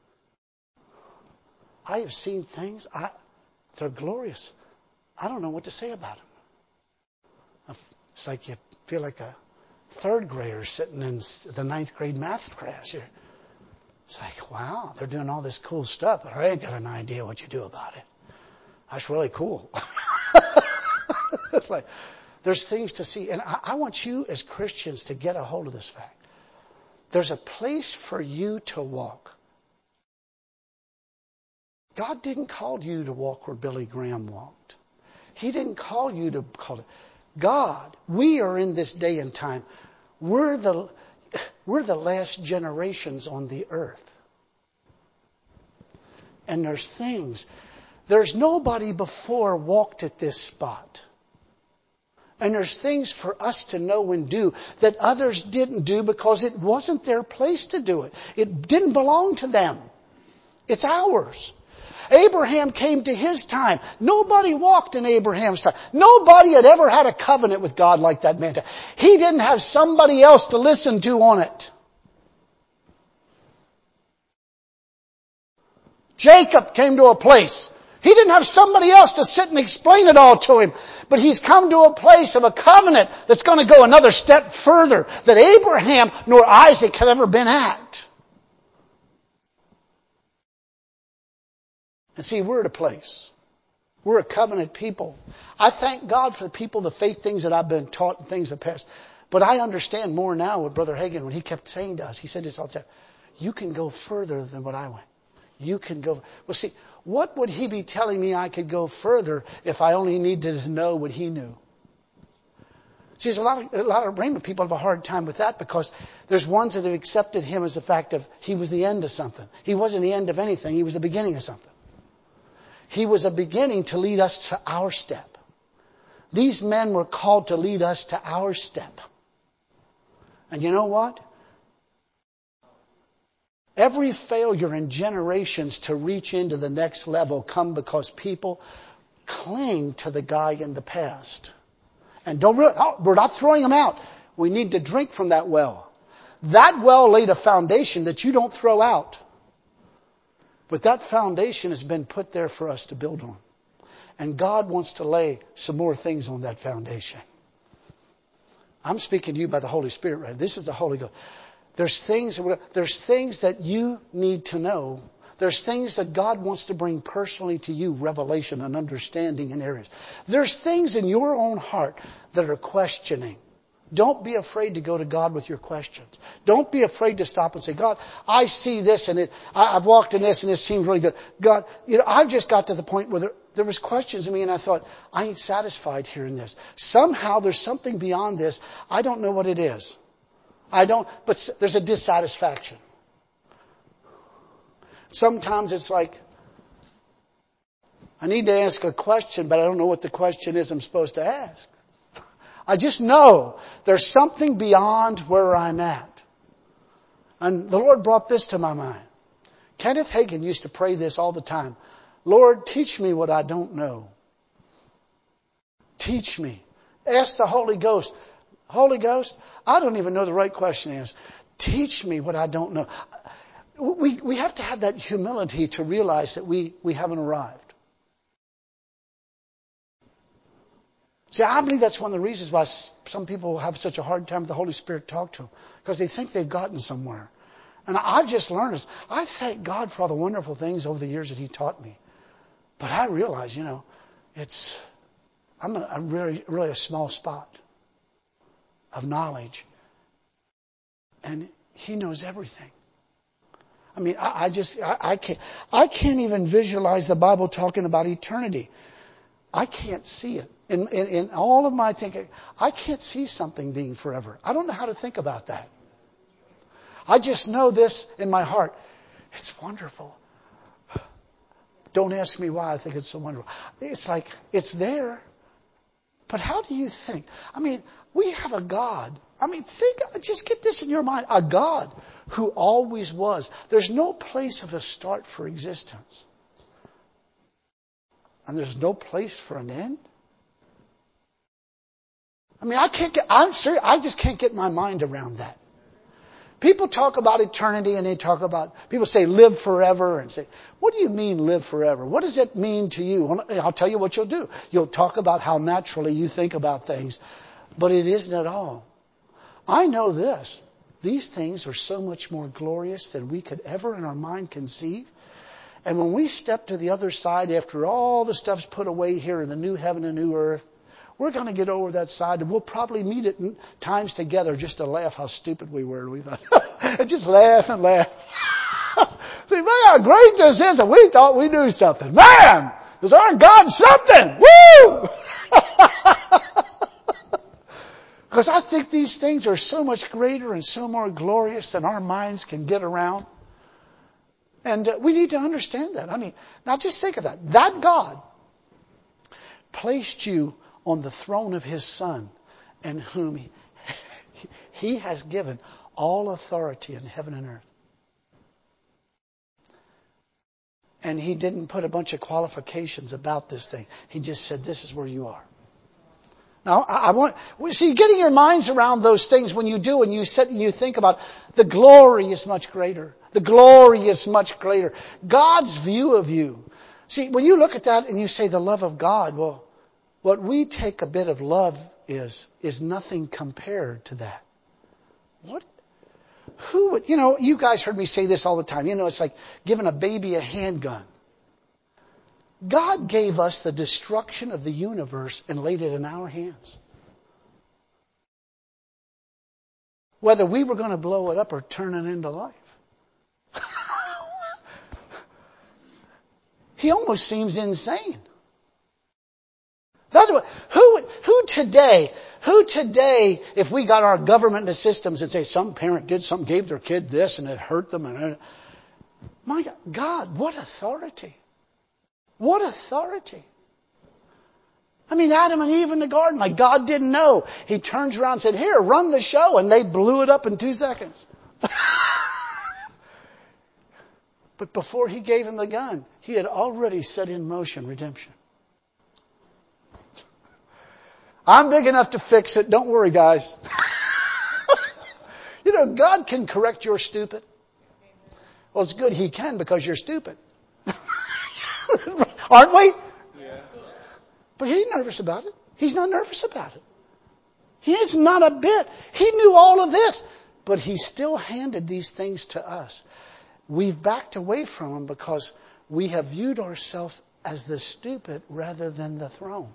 I have seen things. They're glorious. I don't know what to say about them. It's like you feel like third graders sitting in the ninth grade math class here. It's like, wow, they're doing all this cool stuff, but I ain't got an idea what you do about it. That's really cool. It's like, there's things to see. And I want you as Christians to get a hold of this fact. There's a place for you to walk. God didn't call you to walk where Billy Graham walked. He didn't call you to call it. God, we are in this day and time. We're the last generations on the earth. And there's nobody before walked at this spot. And there's things for us to know and do that others didn't do because it wasn't their place to do it. It didn't belong to them. It's ours. Abraham came to his time. Nobody walked in Abraham's time. Nobody had ever had a covenant with God like that man did. He didn't have somebody else to listen to on it. Jacob came to a place. He didn't have somebody else to sit and explain it all to him. But he's come to a place of a covenant that's going to go another step further that Abraham nor Isaac have ever been at. And see, we're at a place. We're a covenant people. I thank God for the people, the faith things that I've been taught and things of the past. But I understand more now with Brother Hagin when he kept saying to us, he said this all the time, you can go further than what I went. You can go. Well, see, what would he be telling me I could go further if I only needed to know what he knew? See, there's a lot of Rhema people have a hard time with that because there's ones that have accepted him as the fact of he was the end of something. He wasn't the end of anything. He was the beginning of something. He was a beginning to lead us to our step. These men were called to lead us to our step. And you know what? Every failure in generations to reach into the next level come because people cling to the guy in the past. And we're not throwing them out. We need to drink from that well. That well laid a foundation that you don't throw out. But that foundation has been put there for us to build on. And God wants to lay some more things on that foundation. I'm speaking to you by the Holy Spirit right now. This is the Holy Ghost. There's things that you need to know. There's things that God wants to bring personally to you, revelation and understanding in areas. There's things in your own heart that are questioning. Don't be afraid to go to God with your questions. Don't be afraid to stop and say, God, I see this and I've walked in this and this seems really good. God, I've just got to the point where there was questions in me and I thought, I ain't satisfied hearing this. Somehow there's something beyond this. I don't know what it is. But there's a dissatisfaction. Sometimes it's like, I need to ask a question, but I don't know what the question is I'm supposed to ask. I just know there's something beyond where I'm at. And the Lord brought this to my mind. Kenneth Hagin used to pray this all the time. Lord, teach me what I don't know. Teach me. Ask the Holy Ghost. Holy Ghost, I don't even know the right question is. Teach me what I don't know. We have to have that humility to realize that we haven't arrived. See, I believe that's one of the reasons why some people have such a hard time with the Holy Spirit talk to them. Because they think they've gotten somewhere. And I've just learned this. I thank God for all the wonderful things over the years that He taught me. But I realize, I'm really a small spot of knowledge. And He knows everything. I mean, I can't even visualize the Bible talking about eternity. I can't see it. In all of my thinking, I can't see something being forever. I don't know how to think about that. I just know this in my heart. It's wonderful. Don't ask me why I think it's so wonderful. It's like, it's there. But how do you think? I mean, we have a God. I mean, just get this in your mind. A God who always was. There's no place of a start for existence. And there's no place for an end. I mean, I'm serious. I just can't get my mind around that. People talk about eternity and people say live forever and say, what do you mean live forever? What does it mean to you? Well, I'll tell you what you'll do. You'll talk about how naturally you think about things, but it isn't at all. I know this. These things are so much more glorious than we could ever in our mind conceive. And when we step to the other side after all the stuff's put away here in the new heaven and new earth, we're going to get over that side and we'll probably meet at times together just to laugh how stupid we were. We thought, and just laugh and laugh. See, man, how great this is, and we thought we knew something. Man, is our God something? Woo! Because I think these things are so much greater and so more glorious than our minds can get around. And we need to understand that. I mean, now just think of that. That God placed you on the throne of His Son, and whom He has given all authority in heaven and earth. And He didn't put a bunch of qualifications about this thing. He just said, this is where you are. Now, getting your minds around those things when you do, and you sit and you think about the glory is much greater. The glory is much greater. God's view of you. See, when you look at that and you say the love of God, well, what we take a bit of love is nothing compared to that. What? Who would, you guys heard me say this all the time. It's like giving a baby a handgun. God gave us the destruction of the universe and laid it in our hands. Whether we were going to blow it up or turn it into life. He almost seems insane. That's what, who today, if we got our government into systems and say some parent did something, gave their kid this and it hurt them, and my God, what authority. What authority. I mean, Adam and Eve in the garden, like God didn't know. He turns around and said, here, run the show. And they blew it up in 2 seconds. But before He gave him the gun, He had already set in motion redemption. I'm big enough to fix it. Don't worry, guys. God can correct your stupid. Well, it's good He can because you're stupid. Aren't we? Yes. But He ain't nervous about it. He's not nervous about it. He is not a bit. He knew all of this. But He still handed these things to us. We've backed away from Him because we have viewed ourselves as the stupid rather than the throne.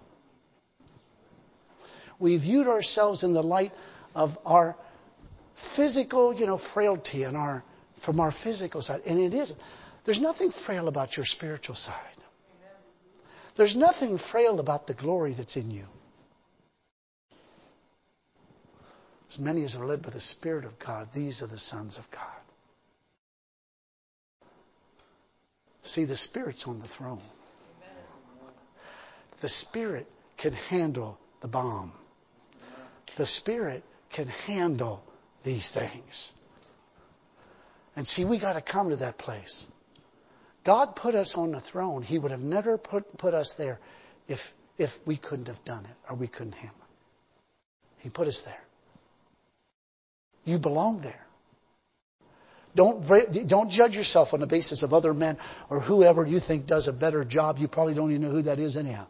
We viewed ourselves in the light of our physical, frailty and from our physical side. And it isn't. There's nothing frail about your spiritual side. There's nothing frail about the glory that's in you. As many as are led by the Spirit of God, these are the sons of God. See, the Spirit's on the throne. The Spirit can handle the bomb. The Spirit can handle these things. And see, we got to come to that place. God put us on the throne. He would have never put us there if we couldn't have done it or we couldn't handle it. He put us there. You belong there. Don't judge yourself on the basis of other men or whoever you think does a better job. You probably don't even know who that is anyhow.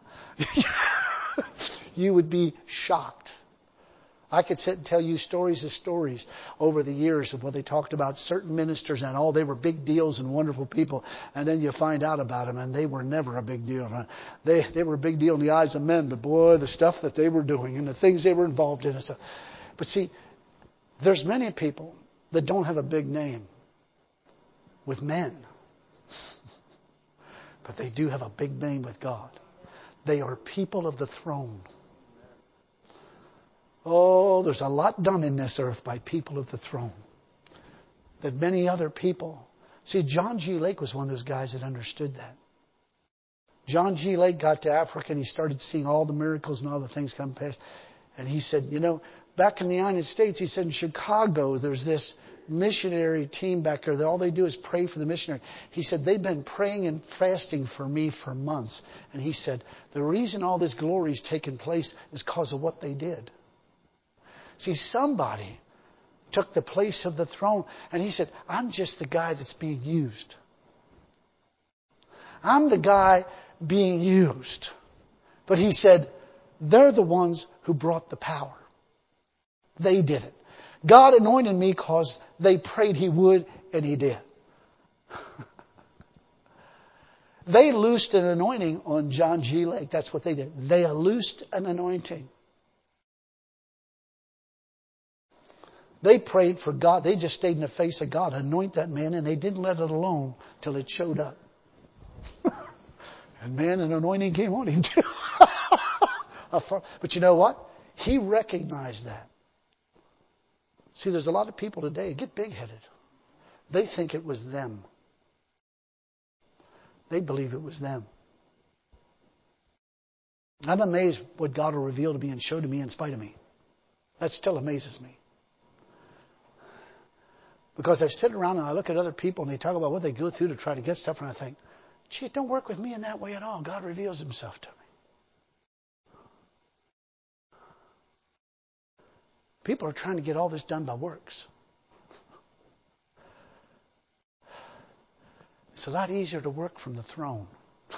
You would be shocked. I could sit and tell you stories of stories over the years of what they talked about certain ministers and they were big deals and wonderful people. And then you find out about them and they were never a big deal. They were a big deal in the eyes of men, but boy, the stuff that they were doing and the things they were involved in and stuff. But see, there's many people that don't have a big name with men. But they do have a big name with God. They are people of the throne. Oh, there's a lot done in this earth by people of the throne that many other people. See, John G. Lake was one of those guys that understood that. John G. Lake got to Africa and he started seeing all the miracles and all the things come past. And he said, back in the United States, he said in Chicago, there's this missionary team back there that all they do is pray for the missionary. He said, they've been praying and fasting for me for months. And he said, the reason all this glory's taken place is because of what they did. See, somebody took the place of the throne and he said, I'm just the guy that's being used. I'm the guy being used. But he said, they're the ones who brought the power. They did it. God anointed me because they prayed He would, and He did. They loosed an anointing on John G. Lake. That's what they did. They loosed an anointing. They prayed for God. They just stayed in the face of God. Anoint that man, and they didn't let it alone till it showed up. And man, an anointing came on him too. But you know what? He recognized that. See, there's a lot of people today get big-headed. They think it was them. They believe it was them. I'm amazed what God will reveal to me and show to me in spite of me. That still amazes me. Because I sit around and I look at other people and they talk about what they go through to try to get stuff, and I think, gee, it don't work with me in that way at all. God reveals Himself to me. People are trying to get all this done by works. It's a lot easier to work from the throne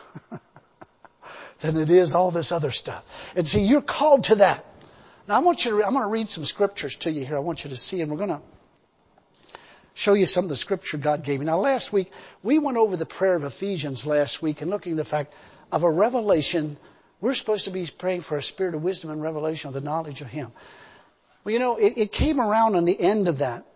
than it is all this other stuff. And see, you're called to that. Now I'm going to read some scriptures to you here. I want you to see, and we're going to show you some of the scripture God gave me. Now last week, we went over the prayer of Ephesians last week and looking at the fact of a revelation. We're supposed to be praying for a spirit of wisdom and revelation of the knowledge of Him. Well, you know, it came around on the end of that,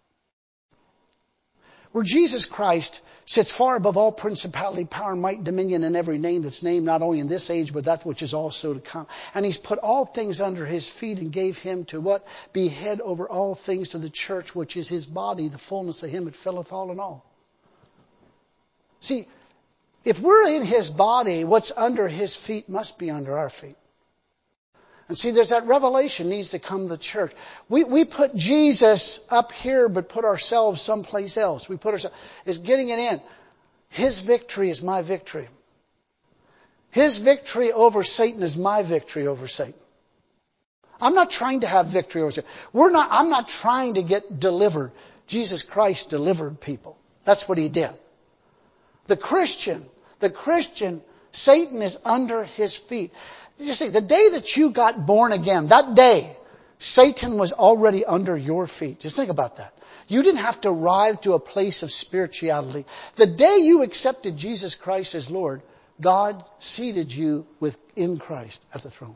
where Jesus Christ sits far above all principality, power, might, dominion, and every name that's named, not only in this age, but that which is also to come. And He's put all things under His feet and gave Him to what? Be head over all things to the church, which is His body, the fullness of Him that filleth all in all. See, if we're in His body, what's under His feet must be under our feet. And see, there's that revelation needs to come to the church. We put Jesus up here, but put ourselves someplace else. We put ourselves, is getting it in. His victory is my victory. His victory over Satan is my victory over Satan. I'm not trying to have victory over Satan. I'm not trying to get delivered. Jesus Christ delivered people. That's what He did. The Christian, Satan is under his feet. You see, the day that you got born again, that day, Satan was already under your feet. Just think about that. You didn't have to arrive to a place of spirituality. The day you accepted Jesus Christ as Lord, God seated you in Christ at the throne.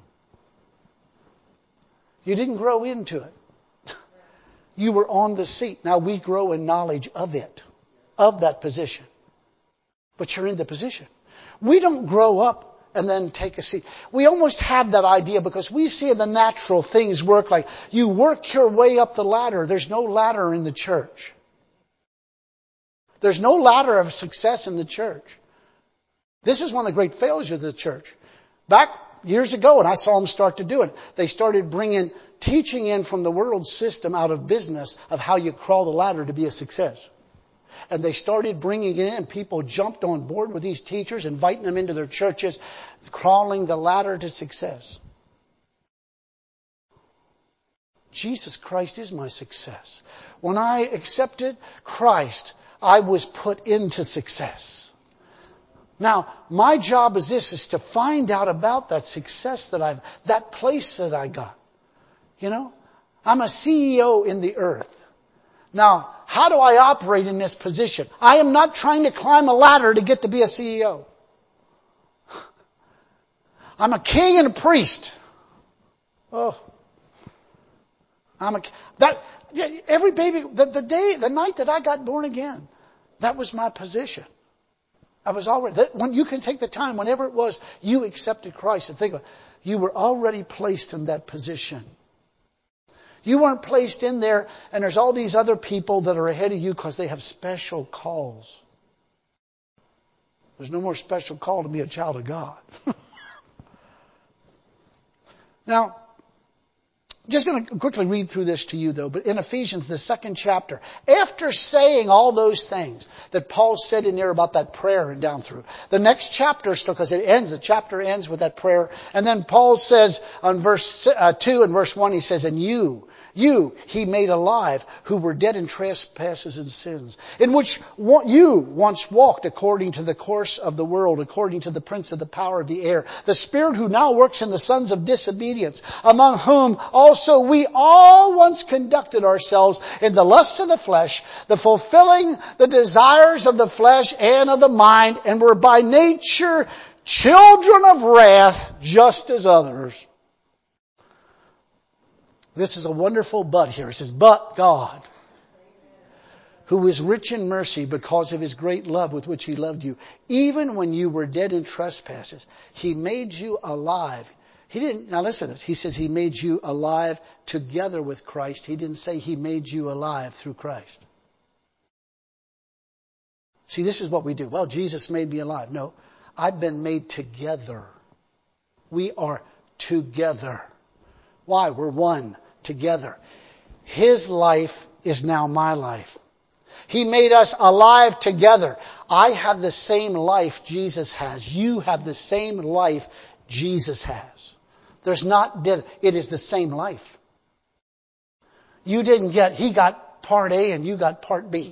You didn't grow into it. You were on the seat. Now we grow in knowledge of it, of that position. But you're in the position. We don't grow up and then take a seat. We almost have that idea because we see the natural things work like you work your way up the ladder. There's no ladder in the church. There's no ladder of success in the church. This is one of the great failures of the church. Back years ago, and I saw them start to do it, they started bringing teaching in from the world system out of business of how you crawl the ladder to be a success. And they started bringing it in. People jumped on board with these teachers, inviting them into their churches, crawling the ladder to success. Jesus Christ is my success. When I accepted Christ, I was put into success. Now, my job is to find out about that success that place that I got. You know, I'm a CEO in the earth. Now, how do I operate in this position? I am not trying to climb a ladder to get to be a CEO. I'm a king and a priest. Oh. Every baby, the night that I got born again, that was my position. I was already, when you can take the time, whenever it was, you accepted Christ and think of it, you were already placed in that position. You weren't placed in there and there's all these other people that are ahead of you because they have special calls. There's no more special call to be a child of God. Now, just going to quickly read through this to you though, but in Ephesians, the 2nd chapter, after saying all those things that Paul said in there about that prayer and down through, the next chapter, because the chapter ends with that prayer, and then Paul says on verse 2 and verse 1, he says, and you You He made alive who were dead in trespasses and sins, in which you once walked according to the course of the world, according to the prince of the power of the air, the spirit who now works in the sons of disobedience, among whom also we all once conducted ourselves in the lusts of the flesh, the fulfilling the desires of the flesh and of the mind, and were by nature children of wrath, just as others. This is a wonderful but here. It says, but God, who is rich in mercy because of His great love with which He loved you, even when you were dead in trespasses, He made you alive. Now listen to this. He says He made you alive together with Christ. He didn't say He made you alive through Christ. See, this is what we do. Well, Jesus made me alive. No, I've been made together. We are together. Why? We're one. Together. His life is now my life. He made us alive together. I have the same life Jesus has. You have the same life Jesus has. There's not death. It is the same life. He got part A and you got part B.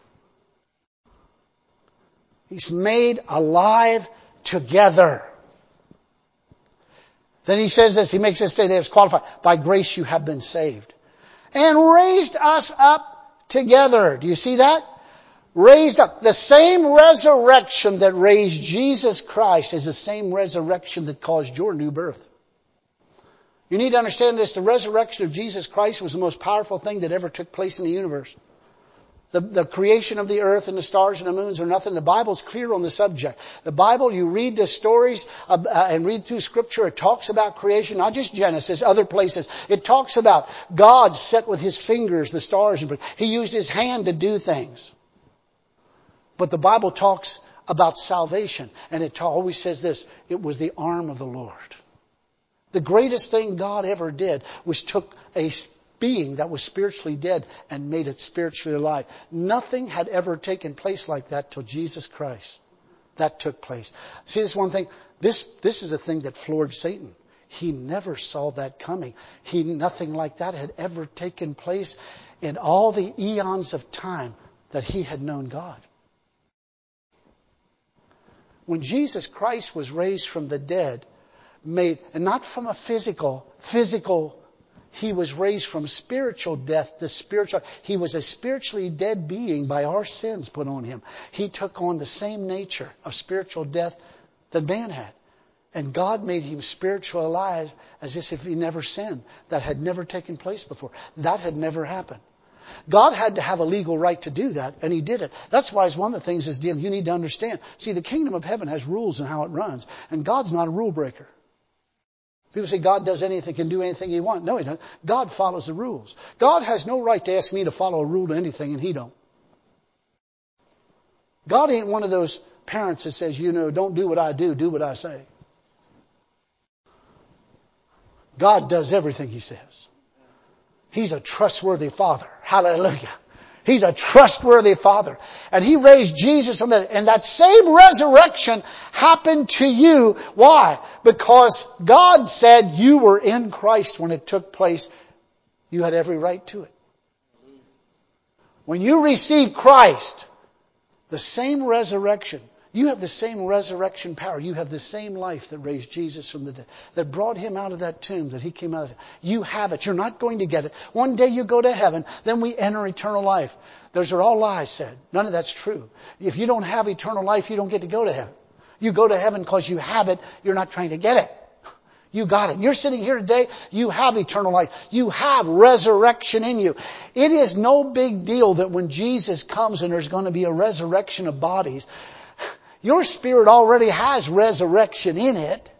He's made alive together. Then he says this, he makes us say they have qualified. By grace you have been saved. And raised us up together. Do you see that? Raised up. The same resurrection that raised Jesus Christ is the same resurrection that caused your new birth. You need to understand this. The resurrection of Jesus Christ was the most powerful thing that ever took place in the universe. The creation of the earth and the stars and the moons are nothing. The Bible's clear on the subject. The Bible, you read the stories and read through Scripture, it talks about creation, not just Genesis, other places. It talks about God set with His fingers the stars. He used His hand to do things. But the Bible talks about salvation, and it always says this, it was the arm of the Lord. The greatest thing God ever did was took a being that was spiritually dead and made it spiritually alive. Nothing had ever taken place like that till Jesus Christ. That took place. See, this one thing. This is a thing that floored Satan. He never saw that coming. Nothing like that had ever taken place in all the eons of time that he had known God. When Jesus Christ was raised from the dead, and not from a physical, He was raised from spiritual death to spiritual. He was a spiritually dead being by our sins put on Him. He took on the same nature of spiritual death that man had. And God made Him spiritually alive as if He never sinned. That had never taken place before. That had never happened. God had to have a legal right to do that, and He did it. That's why it's one of the things you need to understand. See, the kingdom of heaven has rules and how it runs. And God's not a rule breaker. People say God does anything, can do anything He wants. No, He doesn't. God follows the rules. God has no right to ask me to follow a rule to anything, and He don't. God ain't one of those parents that says, don't do what I do what I say. God does everything He says. He's a trustworthy Father. Hallelujah. He's a trustworthy Father. And He raised Jesus from that. And that same resurrection happened to you. Why? Because God said you were in Christ when it took place. You had every right to it. When you receive Christ, the same resurrection, you have the same resurrection power. You have the same life that raised Jesus from the dead, that brought Him out of that tomb, that He came out of it. You have it. You're not going to get it. One day you go to heaven, then we enter eternal life. Those are all lies said. None of that's true. If you don't have eternal life, you don't get to go to heaven. You go to heaven because you have it. You're not trying to get it. You got it. You're sitting here today. You have eternal life. You have resurrection in you. It is no big deal that when Jesus comes and there's going to be a resurrection of bodies, your spirit already has resurrection in it.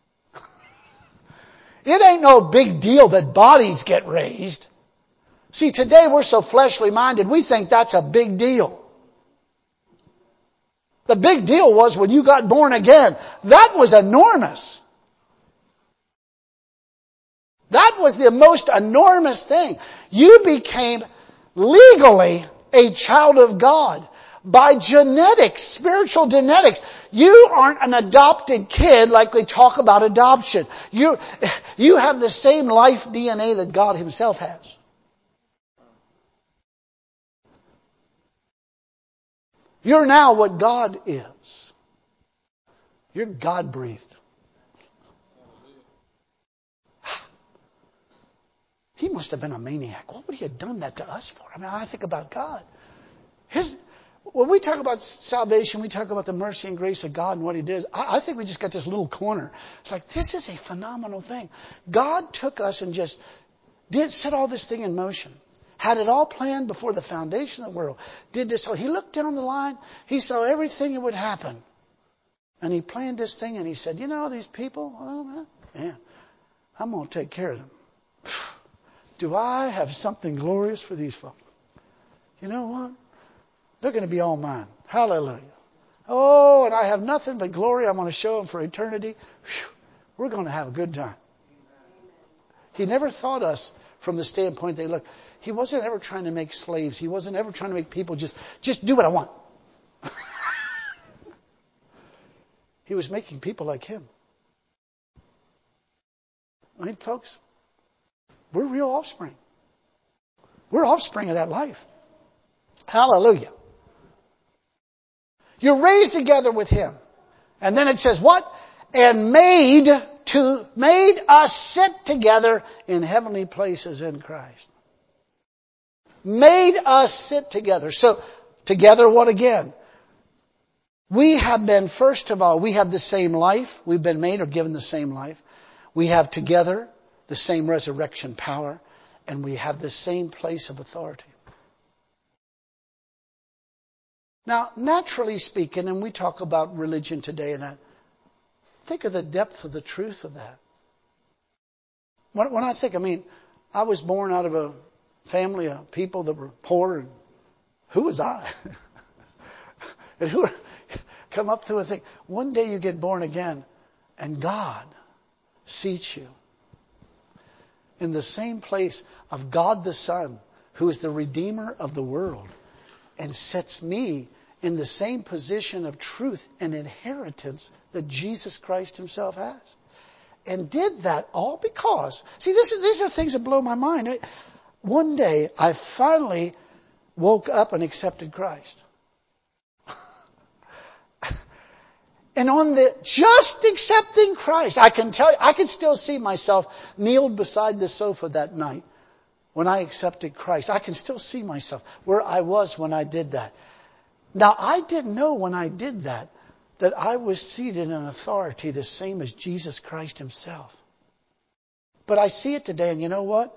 It ain't no big deal that bodies get raised. See, today we're so fleshly minded, we think that's a big deal. The big deal was when you got born again. That was enormous. That was the most enormous thing. You became legally a child of God. By genetics, spiritual genetics. You aren't an adopted kid like we talk about adoption. You have the same life DNA that God Himself has. You're now what God is. You're God-breathed. He must have been a maniac. What would he have done that to us for? I mean, I think about God. When we talk about salvation, we talk about the mercy and grace of God and what He did. I think we just got this little corner. It's like, this is a phenomenal thing. God took us and just set all this thing in motion. Had it all planned before the foundation of the world. Did this. So He looked down the line. He saw everything that would happen. And He planned this thing and He said, you know, these people, oh, man, I'm going to take care of them. Do I have something glorious for these folks? You know what? They're going to be all mine. Hallelujah. Oh, and I have nothing but glory. I'm going to show them for eternity. Whew, we're going to have a good time. He never thought us from the standpoint they look. He wasn't ever trying to make slaves. He wasn't ever trying to make people just do what I want. He was making people like Him. I mean, folks, we're real offspring. We're offspring of that life. Hallelujah. You're raised together with Him. And then it says what? And made us sit together in heavenly places in Christ. Made us sit together. So, together what again? We have been, first of all, we have the same life. We've been made or given the same life. We have together the same resurrection power. And we have the same place of authority. Now, naturally speaking, and we talk about religion today and that, think of the depth of the truth of that. When I think, I was born out of a family of people that were poor, and who was I? And who come up through and think, one day you get born again, and God seats you in the same place of God the Son, who is the Redeemer of the world, and sets me in the same position of truth and inheritance that Jesus Christ Himself has. And did that all because, these are things that blow my mind. One day, I finally woke up and accepted Christ. And on just accepting Christ, I can tell you, I can still see myself kneeled beside the sofa that night when I accepted Christ. I can still see myself where I was when I did that. Now, I didn't know when I did that I was seated in authority the same as Jesus Christ Himself. But I see it today, and you know what?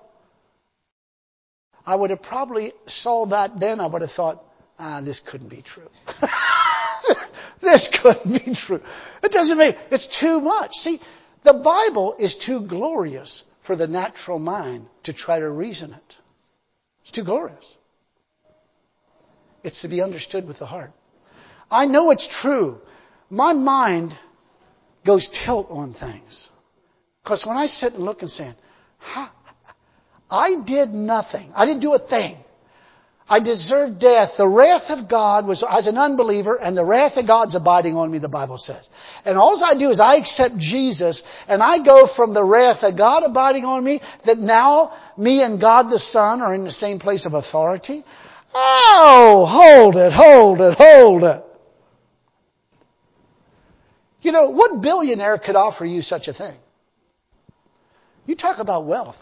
I would have probably saw that then. I would have thought, this couldn't be true. This couldn't be true. It doesn't mean it's too much. See, the Bible is too glorious for the natural mind to try to reason it. It's too glorious. It's to be understood with the heart. I know it's true. My mind goes tilt on things. Because when I sit and look and say, I did nothing. I didn't do a thing. I deserved death. The wrath of God was, as an unbeliever, and the wrath of God's abiding on me, the Bible says. And all I do is I accept Jesus, and I go from the wrath of God abiding on me, that now me and God the Son are in the same place of authority. Oh, hold it. You know, what billionaire could offer you such a thing? You talk about wealth.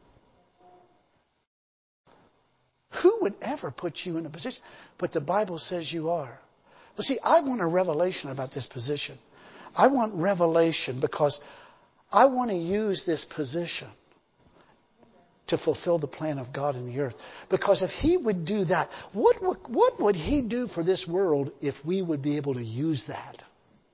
Who would ever put you in a position? But the Bible says you are. But see, I want a revelation about this position. I want revelation because I want to use this position to fulfill the plan of God in the earth. Because if He would do that, what would He do for this world if we would be able to use that?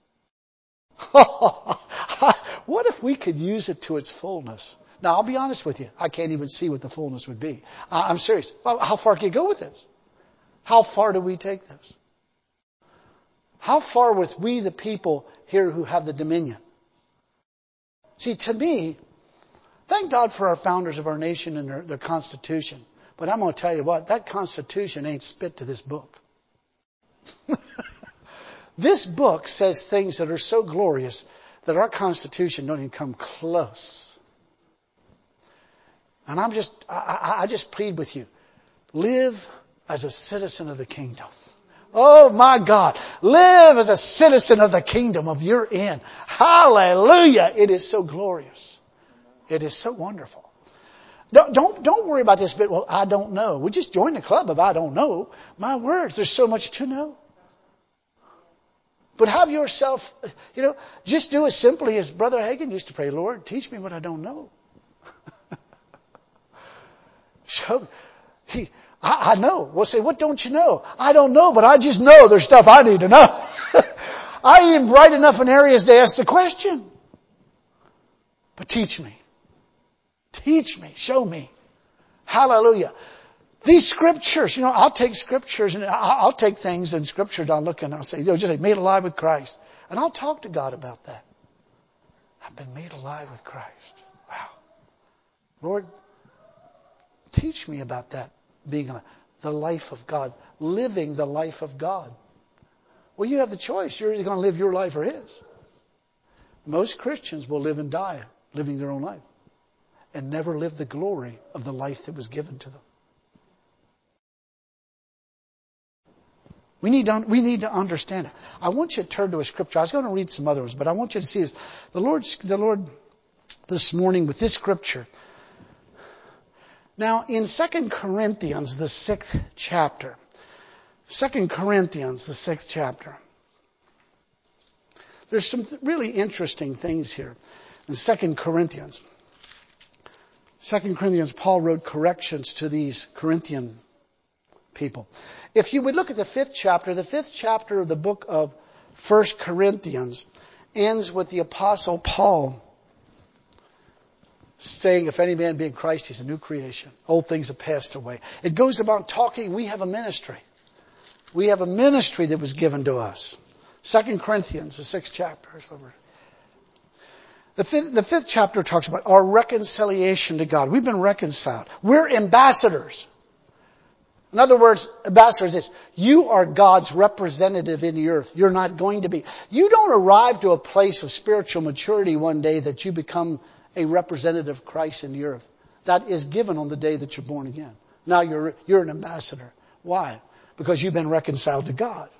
What if we could use it to its fullness? Now, I'll be honest with you. I can't even see what the fullness would be. I'm serious. How far can you go with this? How far do we take this? How far with we, the people here who have the dominion? See, to me, thank God for our founders of our nation and their Constitution. But I'm going to tell you what, that Constitution ain't spit to this book. This book says things that are so glorious that our Constitution don't even come close. And I just plead with you. Live as a citizen of the kingdom. Oh my God. Live as a citizen of the kingdom of you're in. Hallelujah. It is so glorious. It is so wonderful. Don't worry about this bit. Well, I don't know. We just join the club of I don't know. My words, there's so much to know. But have yourself, just do as simply as Brother Hagin used to pray, Lord, teach me what I don't know. I know. We'll say, what don't you know? I don't know, but I just know there's stuff I need to know. I ain't bright enough in areas to ask the question. But teach me. Teach me. Show me. Hallelujah. These scriptures, I'll take scriptures and I'll take things in scriptures I'll look and I'll say, just say, made alive with Christ. And I'll talk to God about that. I've been made alive with Christ. Wow. Lord, teach me about that. Being the life of God. Living the life of God. Well, you have the choice. You're either going to live your life or His. Most Christians will live and die living their own life. And never live the glory of the life that was given to them. We need to understand it. I want you to turn to a scripture. I was going to read some other ones, but I want you to see this. The Lord this morning with this scripture. Now, in 2 Corinthians, the 6th chapter. 2 Corinthians, the 6th chapter. There's some really interesting things here in 2 Corinthians. 2 Corinthians, Paul wrote corrections to these Corinthian people. If you would look at the 5th chapter of the book of 1 Corinthians ends with the Apostle Paul saying, if any man be in Christ, he's a new creation. Old things have passed away. It goes about talking, we have a ministry. We have a ministry that was given to us. 2 Corinthians, the 6th chapter. The 5th chapter talks about our reconciliation to God. We've been reconciled. We're ambassadors. In other words, ambassadors is, you are God's representative in the earth. You're not going to be. You don't arrive to a place of spiritual maturity one day that you become a representative of Christ in the earth. That is given on the day that you're born again. Now you're an ambassador. Why? Because you've been reconciled to God.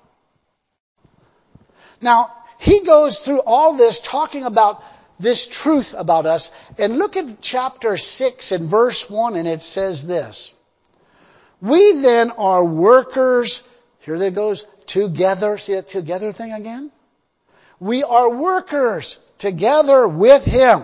Now, he goes through all this talking about this truth about us. And look at chapter 6 and verse 1, and it says this. We then are workers, here that goes, together. See that together thing again? We are workers together with Him.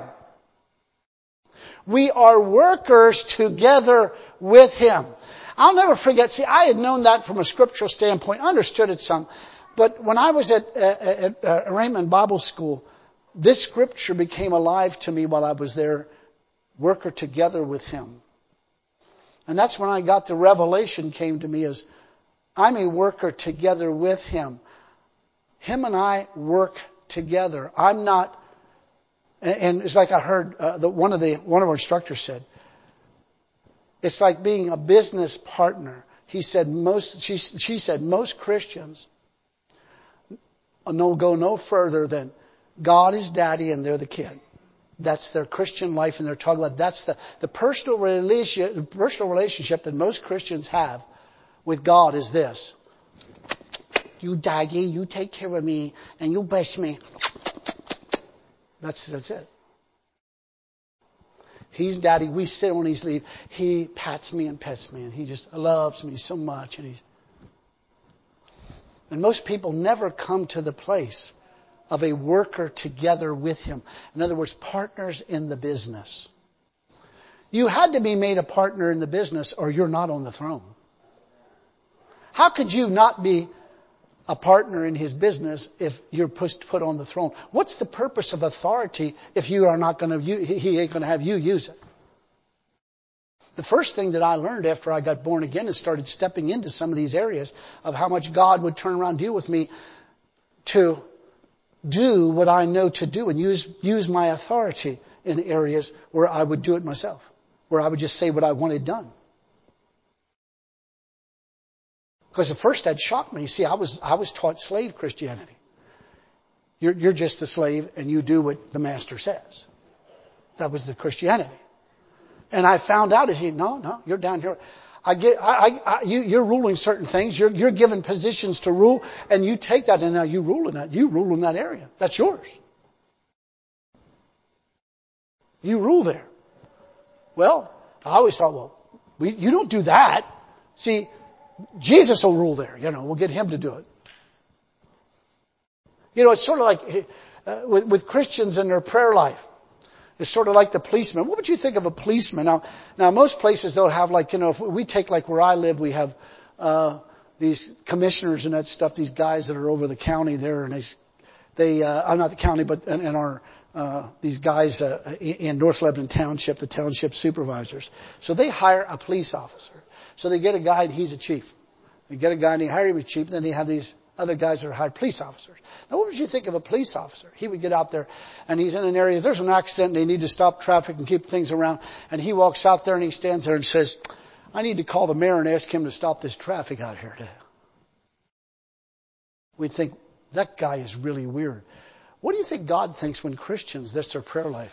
We are workers together with Him. I'll never forget, see, I had known that from a scriptural standpoint, understood it some. But when I was at Raymond Bible School, this scripture became alive to me while I was there, worker together with Him. And that's when I got the revelation came to me as I'm a worker together with Him. Him and I work together. I'm not, and it's like I heard one of our instructors said, it's like being a business partner. She said most Christians go no further than God is daddy and they're the kid. That's their Christian life, and they're talking about that's the personal relationship that most Christians have with God is this. You daddy, you take care of me, and you bless me. That's it. He's daddy. We sit on his leave. He pats me and pets me, and he just loves me so much. And most people never come to the place of a worker together with Him. In other words, partners in the business. You had to be made a partner in the business or you're not on the throne. How could you not be a partner in His business if you're put on the throne? What's the purpose of authority if you are not going to, He ain't going to have you use it? The first thing that I learned after I got born again and started stepping into some of these areas of how much God would turn around and deal with me to do what I know to do and use my authority in areas where I would do it myself, where I would just say what I wanted done. Because at first that shocked me. See, I was taught slave Christianity. You're just a slave and you do what the master says. That was the Christianity. And I found out, no, you're down here. you're ruling certain things. You're given positions to rule, and you take that, and now you rule in that. You rule in that area. That's yours. You rule there. Well, I always thought, you don't do that. See, Jesus will rule there. We'll get Him to do it. It's sort of like with Christians and their prayer life. It's sort of like the policeman. What would you think of a policeman? Now most places they'll have if we take where I live, we have these commissioners and that stuff, these guys that are over the county there, and I'm not the county, but in our these guys in North Lebanon Township, the township supervisors. So they hire a police officer. So they get a guy and he's a chief. They get a guy and they hire him as chief, and then they have these other guys that are hired police officers. Now what would you think of a police officer? He would get out there and he's in an area, there's an accident and they need to stop traffic and keep things around. And he walks out there and he stands there and says, I need to call the mayor and ask him to stop this traffic out here today. We'd think, that guy is really weird. What do you think God thinks when Christians, that's their prayer life?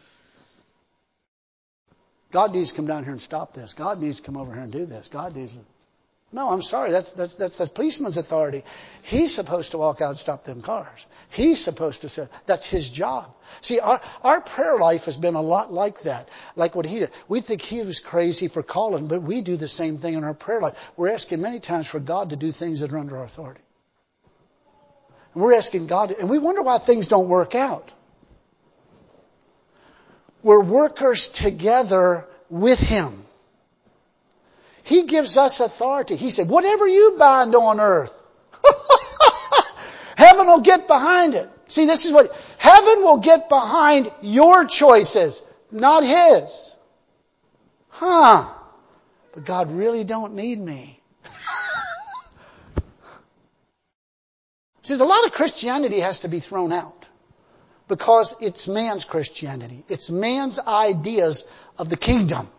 God needs to come down here and stop this. God needs to come over here and do this. God needs to... No, I'm sorry. That's the policeman's authority. He's supposed to walk out and stop them cars. He's supposed to say, that's his job. See, our prayer life has been a lot like that. Like what he did. We think he was crazy for calling, but we do the same thing in our prayer life. We're asking many times for God to do things that are under our authority. And we're asking God, and we wonder why things don't work out. We're workers together with Him. He gives us authority. He said, whatever you bind on earth, heaven will get behind it. See, this is what, heaven will get behind your choices, not His. But God really don't need me. See, a lot of Christianity has to be thrown out because it's man's Christianity. It's man's ideas of the kingdom.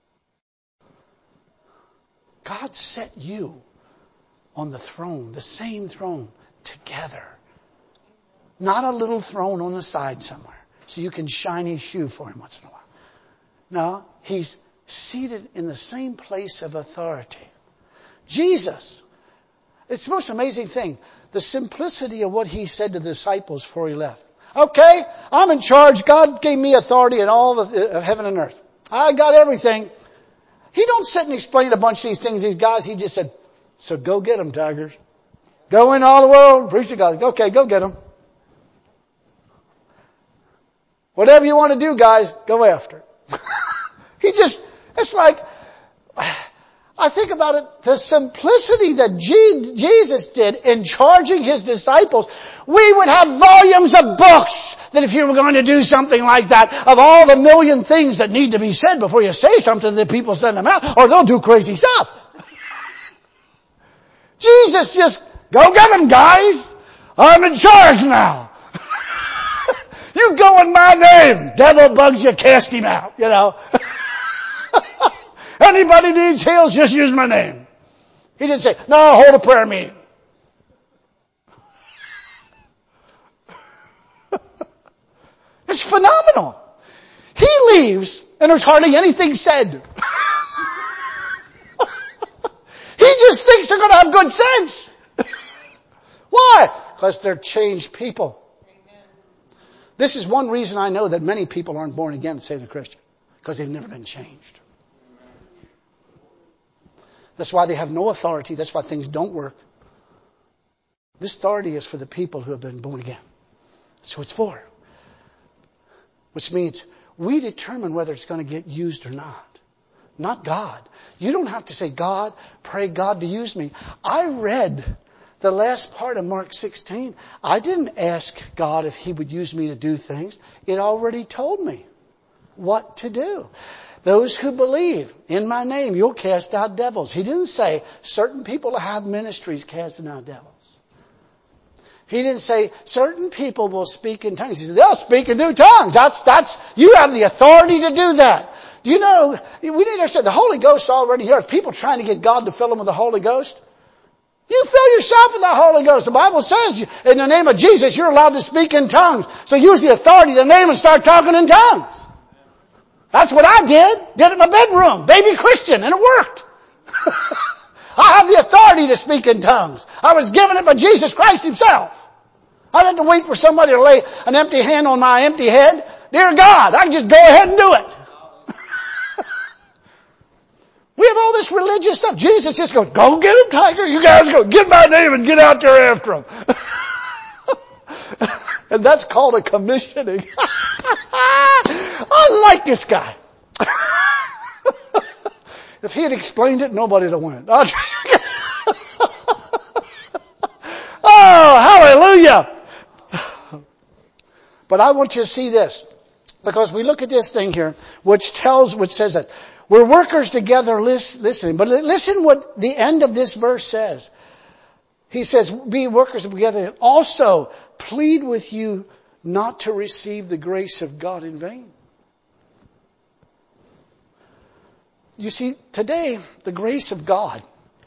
God set you on the throne, the same throne, together. Not a little throne on the side somewhere, so you can shine His shoe for Him once in a while. No, He's seated in the same place of authority. Jesus, it's the most amazing thing, the simplicity of what He said to the disciples before He left. Okay, I'm in charge. God gave me authority in all of heaven and earth. I got everything. He don't sit and explain a bunch of these things, these guys. He just said, so go get them, tigers. Go in all the world, preach to God. Okay, go get them. Whatever you want to do, guys, go after it. It's like, I think about it, the simplicity that Jesus did in charging His disciples. We would have volumes of books that if you were going to do something like that, of all the million things that need to be said before you say something, that people send them out, or they'll do crazy stuff. Jesus just, go get them, guys. I'm in charge now. You go in my name. Devil bugs you, cast him out, Anybody needs heals, just use my name. He didn't say, no, hold a prayer meeting. It's phenomenal. He leaves and there's hardly anything said. He just thinks they're going to have good sense. Why? Because they're changed people. This is one reason I know that many people aren't born again and say they're Christian. Because they've never been changed. That's why they have no authority. That's why things don't work. This authority is for the people who have been born again. That's who it's for. Which means we determine whether it's going to get used or not. Not God. You don't have to say, God, pray God to use me. I read the last part of Mark 16. I didn't ask God if He would use me to do things. It already told me what to do. Those who believe in my name, you'll cast out devils. He didn't say certain people have ministries casting out devils. He didn't say certain people will speak in tongues. He said they'll speak in new tongues. You have the authority to do that. Do you know, we need to understand the Holy Ghost already here. People trying to get God to fill them with the Holy Ghost. You fill yourself with the Holy Ghost. The Bible says in the name of Jesus, you're allowed to speak in tongues. So use the authority of the name and start talking in tongues. That's what I did. Did it in my bedroom. Baby Christian. And it worked. I have the authority to speak in tongues. I was given it by Jesus Christ Himself. I don't have to wait for somebody to lay an empty hand on my empty head. Dear God, I can just go ahead and do it. We have all this religious stuff. Jesus just goes, go get him, tiger. You guys go get my name and get out there after him. And that's called a commissioning. I like this guy. If he had explained it, nobody would have won it. Oh, hallelujah. But I want you to see this. Because we look at this thing here, which says that we're workers together listening. But listen what the end of this verse says. He says, be workers together. Also, plead with you not to receive the grace of God in vain. You see, today, the grace of God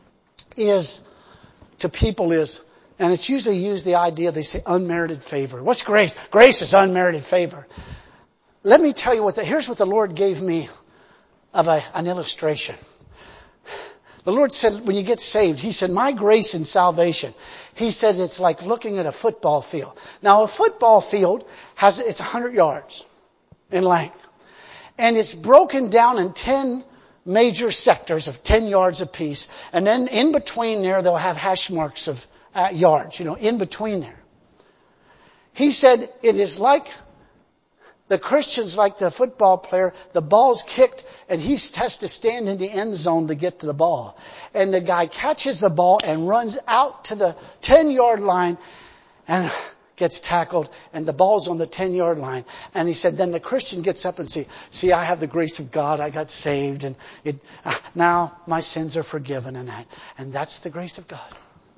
to people and it's usually used the idea, they say unmerited favor. What's grace? Grace is unmerited favor. Let me tell you here's what the Lord gave me of an illustration. The Lord said, when you get saved, He said, my grace in salvation, He said it's like looking at a football field. Now a football field it's 100 yards in length. And it's broken down in 10 major sectors of 10 yards apiece. And then in between there, they'll have hash marks of yards, in between there. He said it is like the Christian's like the football player. The ball's kicked and he has to stand in the end zone to get to the ball. And the guy catches the ball and runs out to the 10-yard line and gets tackled and the ball's on the 10-yard line. And he said, then the Christian gets up and see, I have the grace of God. I got saved and now my sins are forgiven and that's the grace of God.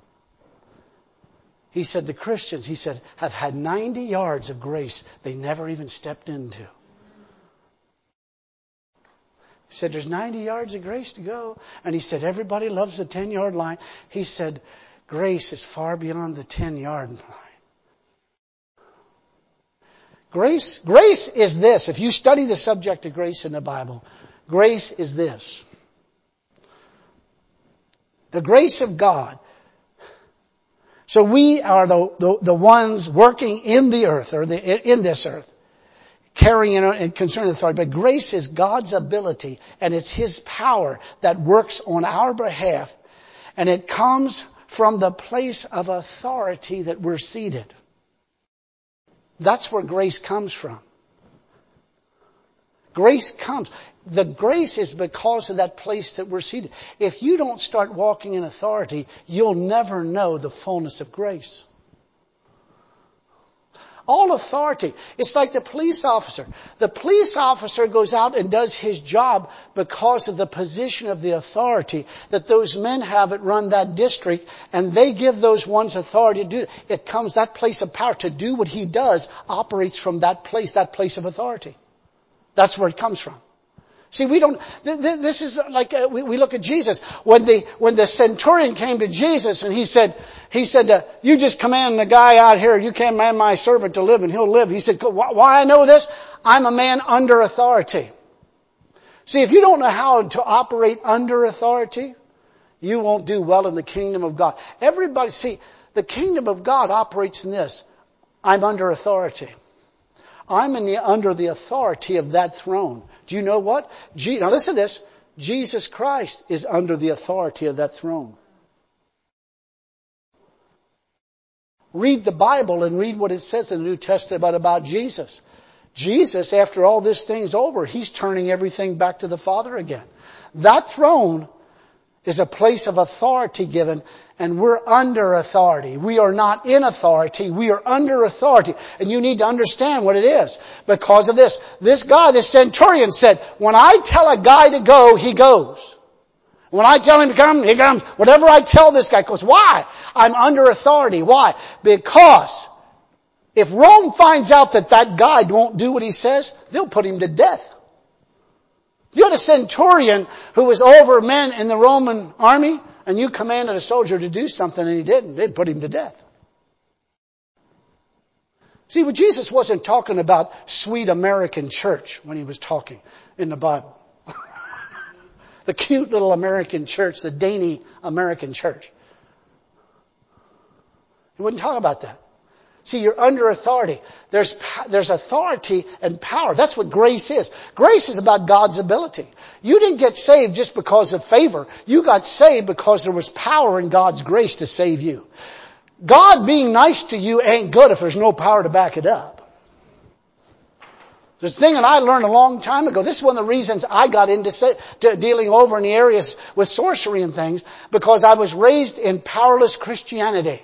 He said the Christians, have had 90 yards of grace they never even stepped into. He said there's 90 yards of grace to go. And he said everybody loves the 10-yard line. He said grace is far beyond the 10-yard line. Grace is this. If you study the subject of grace in the Bible, grace is this. The grace of God. So we are the ones working in the earth, or in this earth, carrying and concerning authority. But grace is God's ability, and it's His power that works on our behalf, and it comes from the place of authority that we're seated. That's where grace comes from. Grace comes. The grace is because of that place that we're seated. If you don't start walking in authority, you'll never know the fullness of grace. All authority. It's like the police officer. The police officer goes out and does his job because of the position of the authority that those men have that run that district, and they give those ones authority to do it. It comes, that place of power to do what he does operates from that place of authority. That's where it comes from. See, this is like, we look at Jesus. When the centurion came to Jesus and he said, you just command the guy out here, you command my servant to live and he'll live. He said, why I know this? I'm a man under authority. See, if you don't know how to operate under authority, you won't do well in the kingdom of God. The kingdom of God operates in this. I'm under authority. I'm under the authority of that throne. Do you know what? Now listen to this. Jesus Christ is under the authority of that throne. Read the Bible and read what it says in the New Testament about Jesus. Jesus, after all this thing's over, He's turning everything back to the Father again. That throne is a place of authority given, and we're under authority. We are not in authority. We are under authority. And you need to understand what it is. Because of this. This guy, this centurion said, when I tell a guy to go, he goes. When I tell him to come, he comes. Whatever I tell this guy goes. Why? I'm under authority. Why? Because if Rome finds out that guy won't do what he says, they'll put him to death. You had a centurion who was over men in the Roman army, and you commanded a soldier to do something and he didn't. They'd put him to death. See, but Jesus wasn't talking about sweet American church when He was talking in the Bible. The cute little American church, the dainty American church. He wouldn't talk about that. See, you're under authority. There's authority and power. That's what grace is. Grace is about God's ability. You didn't get saved just because of favor. You got saved because there was power in God's grace to save you. God being nice to you ain't good if there's no power to back it up. There's a thing that I learned a long time ago. This is one of the reasons I got into dealing over in the areas with sorcery and things, because I was raised in powerless Christianity.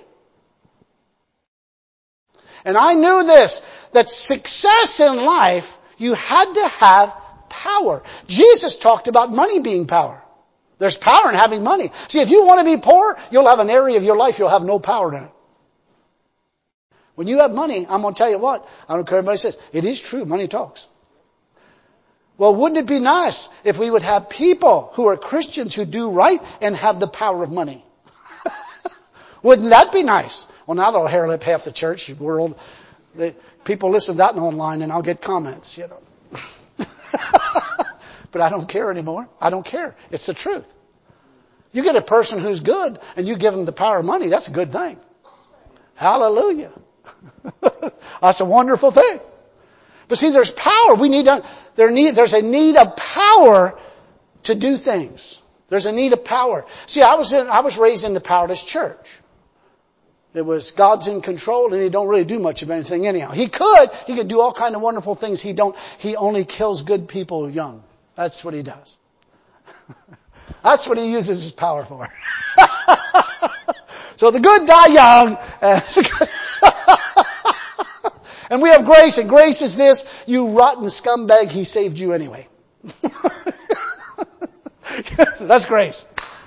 And I knew this, that success in life, you had to have power. Jesus talked about money being power. There's power in having money. See, if you want to be poor, you'll have an area of your life you'll have no power in it. When you have money, I'm going to tell you what, I don't care what everybody says, it is true, money talks. Well, wouldn't it be nice if we would have people who are Christians who do right and have the power of money? Wouldn't that be nice? Well, now that'll hair lip half the church world. People listen to that online and I'll get comments, you know. But I don't care anymore. I don't care. It's the truth. You get a person who's good and you give them the power of money, that's a good thing. Hallelujah. That's a wonderful thing. But see, there's power. There's a need of power to do things. There's a need of power. See, I was raised in the powerless church. It was God's in control and He don't really do much of anything anyhow. He could do all kind of wonderful things. He only kills good people young. That's what He does. That's what He uses His power for. So the good die young. And we have grace, and grace is this: you rotten scumbag, He saved you anyway. That's grace.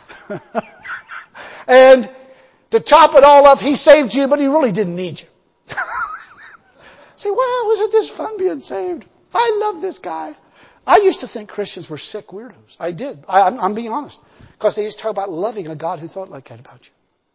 And to top it all up, He saved you, but He really didn't need you. Say, wow, wasn't this fun being saved? I love this guy. I used to think Christians were sick weirdos. I did. I'm being honest. Because they used to talk about loving a God who thought like that about you.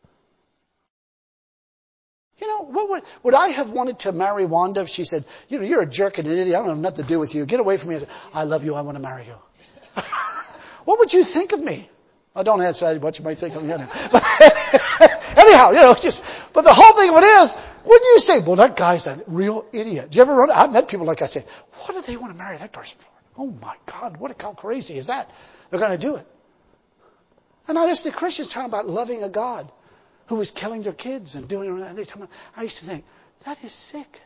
You know, what would I have wanted to marry Wanda if she said, you know, you're a jerk and an idiot, I don't have nothing to do with you. Get away from me. I said, I love you, I want to marry you. What would you think of me? I don't answer that what you might think of me. But anyhow, you know, but the whole thing of it is, wouldn't you say, well, that guy's a real idiot. Do you ever run? I've met people like I say, what do they want to marry that person for? Oh my God, how crazy is that? They're going to do it. And I listen to Christians talking about loving a God who was killing their kids and doing it. I used to think, that is sick.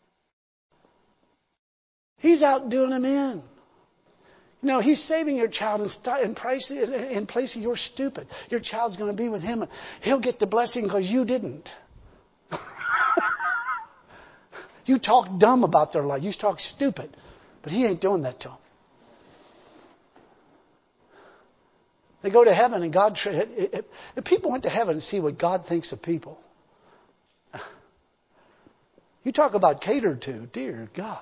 He's out doing them in. You know, He's saving your child in place of you're stupid. Your child's going to be with Him. And He'll get the blessing because you didn't. You talk dumb about their life. You talk stupid. But He ain't doing that to them. They go to heaven and God... If people went to heaven and see what God thinks of people. You talk about catered to. Dear God.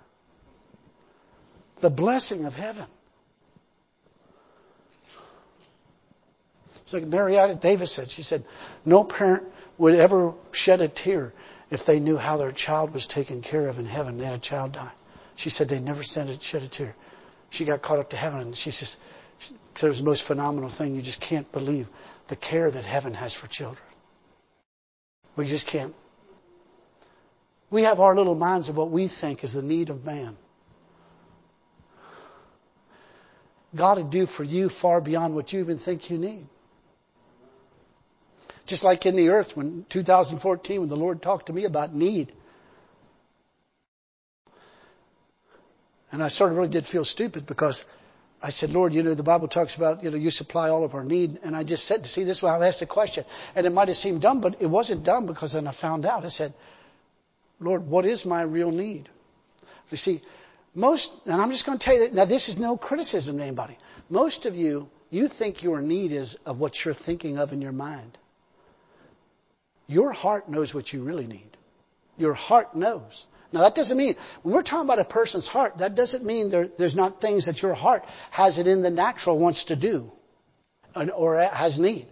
The blessing of heaven. It's like Marietta Davis said. She said, no parent would ever shed a tear if they knew how their child was taken care of in heaven. They had a child die. She said they never shed a tear. She got caught up to heaven and she says, it was the most phenomenal thing. You just can't believe the care that heaven has for children. We just can't. We have our little minds of what we think is the need of man. God would do for you far beyond what you even think you need. Just like in the earth, when 2014, when the Lord talked to me about need. And I sort of really did feel stupid because I said, Lord, you know, the Bible talks about, you know, you supply all of our need. And I just said, see, this is why I asked the question. And it might have seemed dumb, but it wasn't dumb because then I found out. I said, Lord, what is my real need? You see, and I'm just going to tell you that, now this is no criticism to anybody. Most of you think your need is of what you're thinking of in your mind. Your heart knows what you really need. Your heart knows. Now that doesn't mean, when we're talking about a person's heart, that doesn't mean there's not things that your heart has it in the natural wants to do. Or has need.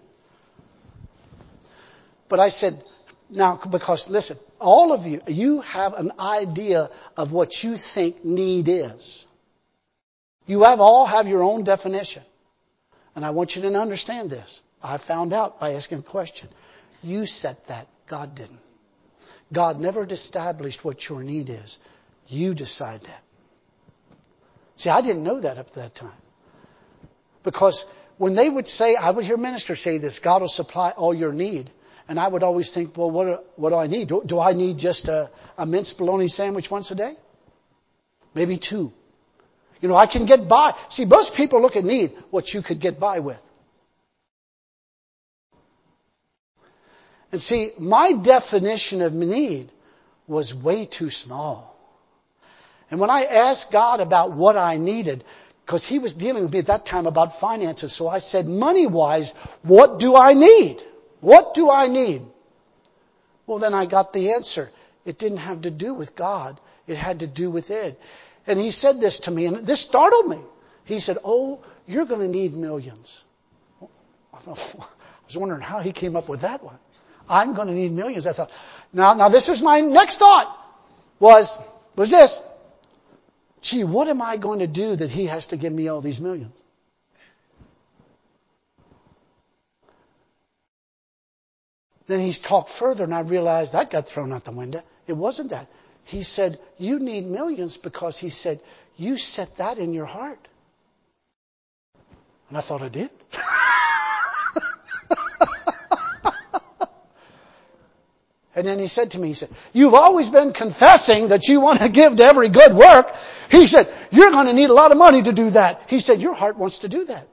But I said, now, because listen, all of you have an idea of what you think need is. You all have your own definition. And I want you to understand this. I found out by asking a question. You set that. God didn't. God never established what your need is. You decide that. See, I didn't know that up to that time. Because when they would say, I would hear ministers say this, God will supply all your need. And I would always think, well, what do I need? Do I need just a minced bologna sandwich once a day? Maybe 2. You know, I can get by. See, most people look at need, what you could get by with. And see, my definition of need was way too small. And when I asked God about what I needed, because He was dealing with me at that time about finances, so I said, money-wise, what do I need? What do I need? Well, then I got the answer. It didn't have to do with God. It had to do with Ed. And he said this to me, and this startled me. He said, oh, you're going to need millions. I was wondering how he came up with that one. I'm going to need millions. I thought, now this was my next thought, was this. Gee, what am I going to do that He has to give me all these millions? Then he's talked further, and I realized that got thrown out the window. It wasn't that. He said, you need millions because He said, you set that in your heart. And I thought I did. And then he said to me, he said, you've always been confessing that you want to give to every good work. He said, you're going to need a lot of money to do that. He said, your heart wants to do that.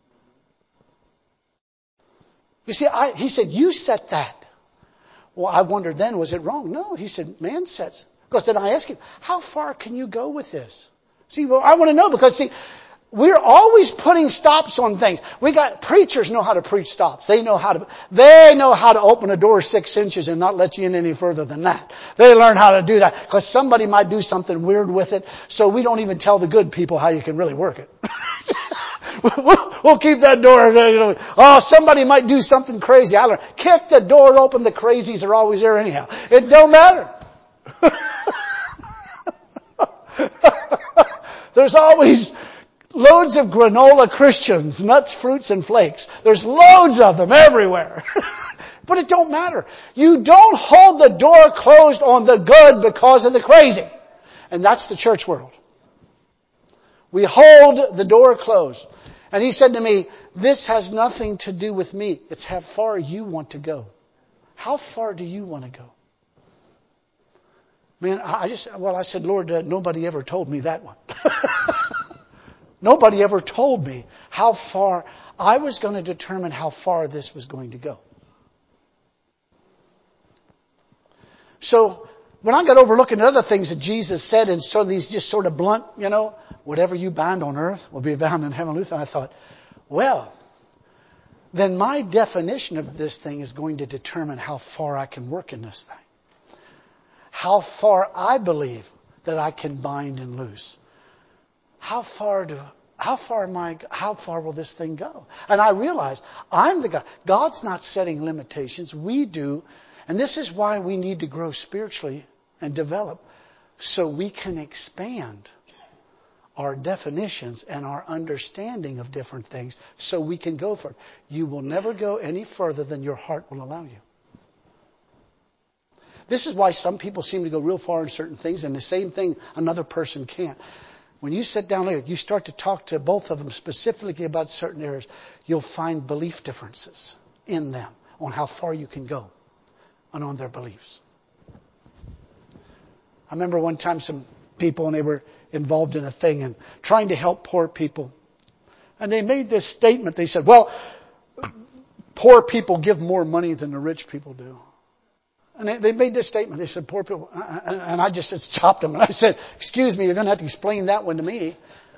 You see, he said, you set that. Well, I wondered then, was it wrong? No, he said, man sets. Because then I asked him, how far can you go with this? See, well, I want to know because, see, we're always putting stops on things. Preachers know how to preach stops. They know how to open a door 6 inches and not let you in any further than that. They learn how to do that because somebody might do something weird with it. So we don't even tell the good people how you can really work it. We'll keep that door. Somebody might do something crazy. I learned, kick the door open. The crazies are always there anyhow. It don't matter. There's always loads of granola Christians, nuts, fruits, and flakes. There's loads of them everywhere. But it don't matter. You don't hold the door closed on the good because of the crazy. And that's the church world. We hold the door closed. And he said to me, this has nothing to do with me. It's how far you want to go. How far do you want to go? Man, I said, Lord, nobody ever told me that one. Nobody ever told me how far I was going to determine how far this was going to go. So when I got over looking at other things that Jesus said, and so these just sort of blunt, whatever you bind on earth will be bound in heaven. And I thought, well, then my definition of this thing is going to determine how far I can work in this thing. How far I believe that I can bind and loose. How far will this thing go? And I realized I'm the guy. God's not setting limitations. We do. And this is why we need to grow spiritually and develop so we can expand our definitions and our understanding of different things so we can go for it. You will never go any further than your heart will allow you. This is why some people seem to go real far in certain things and the same thing another person can't. When you sit down later, you start to talk to both of them specifically about certain areas, you'll find belief differences in them on how far you can go and on their beliefs. I remember one time some people, and they were involved in a thing and trying to help poor people. And they made this statement. They said, well, poor people give more money than the rich people do. And they made this statement. They said, poor people. And I just chopped them. And I said, excuse me, you're going to have to explain that one to me.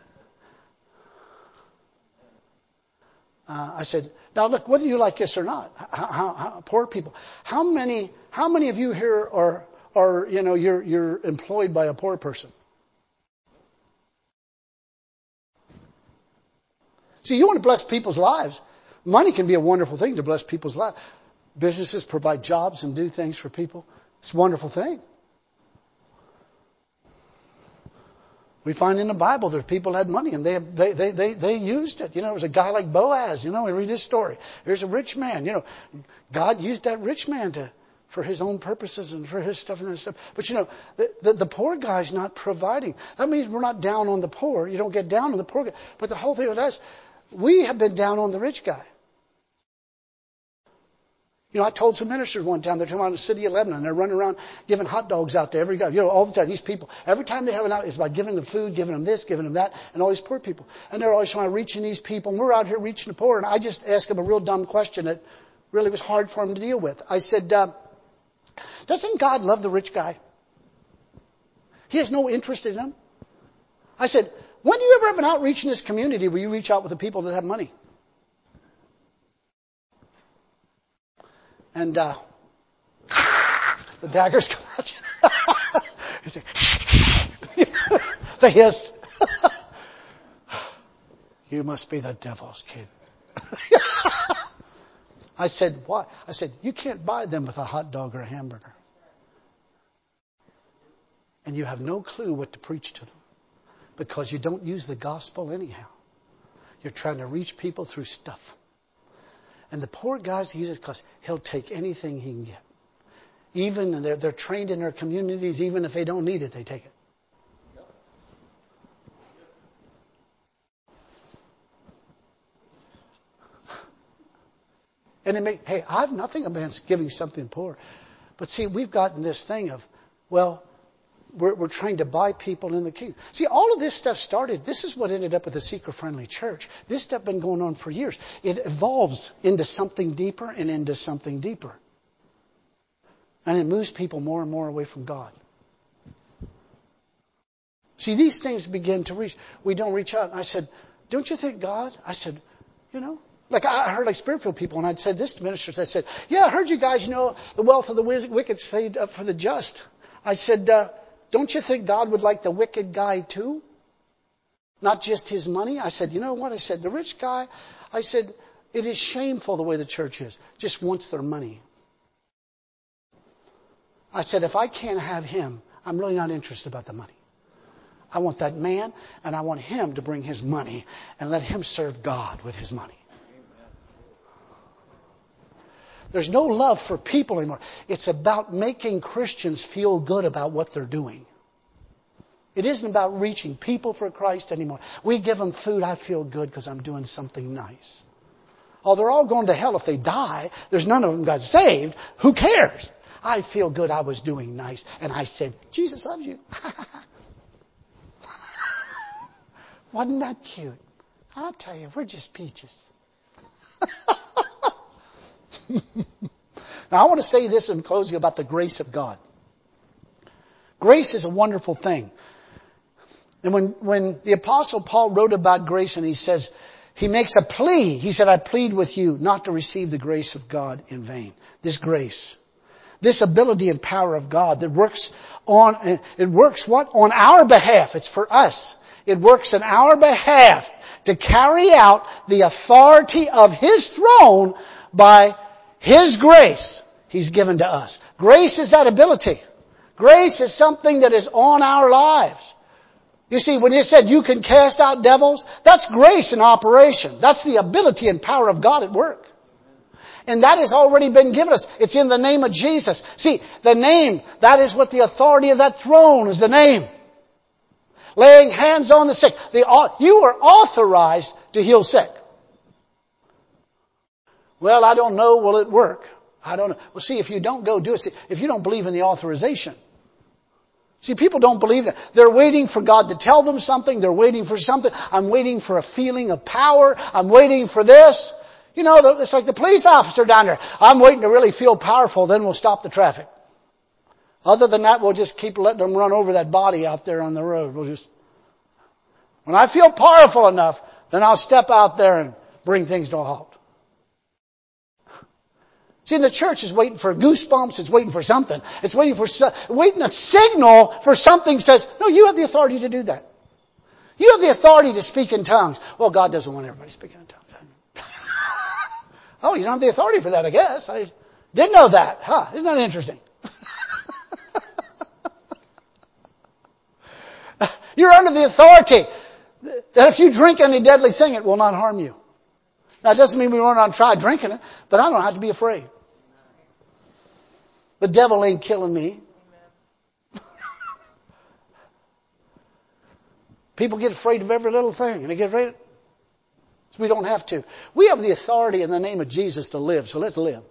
I said, now look, whether you like this or not, how poor people. How many of you here are you're employed by a poor person? See, you want to bless people's lives. Money can be a wonderful thing to bless people's lives. Businesses provide jobs and do things for people. It's a wonderful thing. We find in the Bible that people had money and they used it. You know, there was a guy like Boaz. You know, we read his story. Here's a rich man. You know, God used that rich man for His own purposes and for His stuff and that stuff. But you know, the poor guy's not providing. That means we're not down on the poor. You don't get down on the poor guy. But the whole thing with us, we have been down on the rich guy. You know, I told some ministers one time, they're talking about the city of Lebanon. They're running around giving hot dogs out to every guy. You know, all the time. These people, every time they have an out, it's about giving them food, giving them this, giving them that, and all these poor people. And they're always trying to reach these people. And we're out here reaching the poor. And I just asked them a real dumb question that really was hard for them to deal with. I said, doesn't God love the rich guy? He has no interest in him. I said, when do you ever have an outreach in this community where you reach out with the people that have money? And the daggers come out. The hiss. You must be the devil's kid. I said, why? I said, you can't buy them with a hot dog or a hamburger. And you have no clue what to preach to them. Because you don't use the gospel anyhow. You're trying to reach people through stuff. And the poor guys, he says, because he'll take anything he can get. Even they're trained in their communities, even if they don't need it, they take it. And hey, I have nothing against giving something poor. But see, we've gotten this thing of, well, we're trying to buy people in the kingdom. See, all of this stuff started, this is what ended up with the seeker-friendly church. This stuff has been going on for years. It evolves into something deeper and into something deeper. And it moves people more and more away from God. See, these things begin to reach. We don't reach out. And I said, don't you think God? I said, you know. Like I heard like Spirit-filled people, and I'd said this to ministers. I said, yeah, I heard you guys, you know, the wealth of the wicked saved up for the just. I said, don't you think God would like the wicked guy too? Not just his money? I said, you know what? I said, the rich guy, I said, it is shameful the way the church is. Just wants their money. I said, if I can't have him, I'm really not interested about the money. I want that man, and I want him to bring his money and let him serve God with his money. There's no love for people anymore. It's about making Christians feel good about what they're doing. It isn't about reaching people for Christ anymore. We give them food. I feel good because I'm doing something nice. Oh, they're all going to hell if they die. There's none of them got saved. Who cares? I feel good I was doing nice. And I said, Jesus loves you. Wasn't that cute? I'll tell you, we're just peaches. Now, I want to say this in closing about the grace of God. Grace is a wonderful thing. And when the Apostle Paul wrote about grace and he says, he makes a plea. He said, I plead with you not to receive the grace of God in vain. This grace. This ability and power of God that works what? On our behalf. It's for us. It works in our behalf to carry out the authority of His throne by His grace He's given to us. Grace is that ability. Grace is something that is on our lives. You see, when it said you can cast out devils, that's grace in operation. That's the ability and power of God at work. And that has already been given us. It's in the name of Jesus. See, the name, that is what the authority of that throne is, the name. Laying hands on the sick. You are authorized to heal sick. Well, I don't know. Will it work? I don't know. Well, see, if you don't go do it, see, if you don't believe in the authorization. See, people don't believe that. They're waiting for God to tell them something. They're waiting for something. I'm waiting for a feeling of power. I'm waiting for this. You know, it's like the police officer down there. I'm waiting to really feel powerful, then we'll stop the traffic. Other than that, we'll just keep letting them run over that body out there on the road. When I feel powerful enough, then I'll step out there and bring things to a halt. See, the church is waiting for goosebumps. It's waiting for something. It's waiting a signal for something says, no, you have the authority to do that. You have the authority to speak in tongues. Well, God doesn't want everybody speaking in tongues. Oh, you don't have the authority for that, I guess. I didn't know that. Huh? Isn't that interesting? You're under the authority that if you drink any deadly thing, it will not harm you. Now, it doesn't mean we run out and try drinking it, but I don't have to be afraid. The devil ain't killing me. People get afraid of every little thing, and they get afraid. So we don't have to. We have the authority in the name of Jesus to live, so let's live.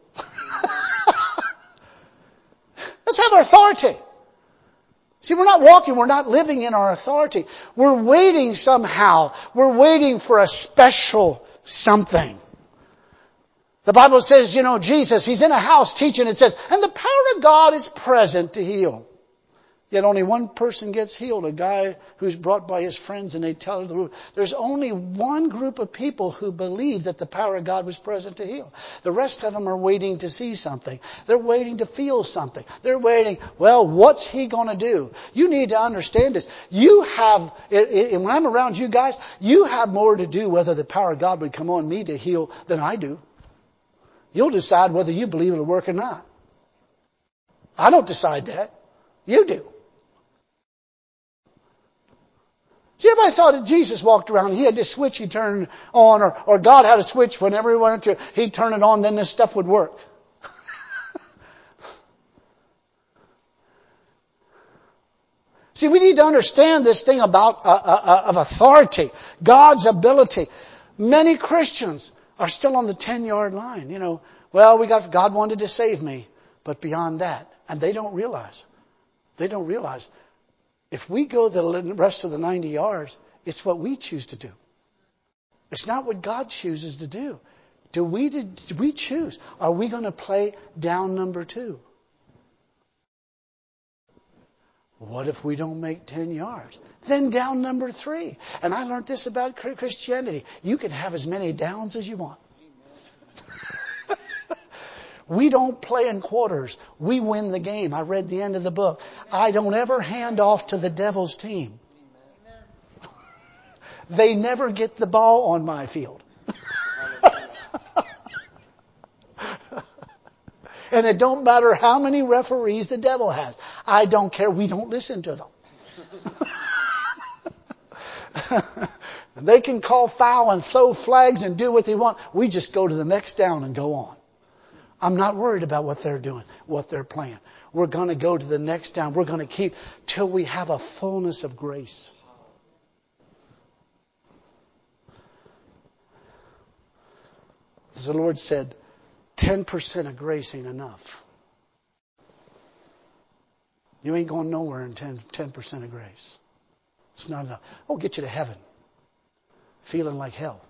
Let's have our authority. See, we're not walking, we're not living in our authority. We're waiting somehow. We're waiting for a special something. The Bible says, Jesus, He's in a house teaching. It says, and the power of God is present to heal. Yet only one person gets healed, a guy who's brought by his friends, and they tell her there's only one group of people who believe that the power of God was present to heal. The rest of them are waiting to see something. They're waiting to feel something. They're waiting, well, what's He going to do? You need to understand this. You have, and when I'm around you guys, you have more to do whether the power of God would come on me to heal than I do. You'll decide whether you believe it'll work or not. I don't decide that. You do. See, everybody thought that Jesus walked around, He had this switch He turned on, or God had a switch whenever He wanted to, He'd turn it on, then this stuff would work. See, we need to understand this thing about of authority, God's ability. Many Christians are still on the 10-yard line. Well, God wanted to save me, but beyond that, and they don't realize. If we go the rest of the 90 yards, it's what we choose to do. It's not what God chooses to do. Do we choose? Are we going to play down number 2? What if we don't make 10 yards? Then down number 3. And I learned this about Christianity. You can have as many downs as you want. We don't play in quarters. We win the game. I read the end of the book. I don't ever hand off to the devil's team. They never get the ball on my field. And it don't matter how many referees the devil has. I don't care. We don't listen to them. They can call foul and throw flags and do what they want. We just go to the next down and go on. I'm not worried about what they're doing, what they're playing. We're going to go to the next down. We're going to keep till we have a fullness of grace. As the Lord said, 10% of grace ain't enough. You ain't going nowhere in 10% of grace. It's not enough. Oh, get you to heaven. Feeling like hell.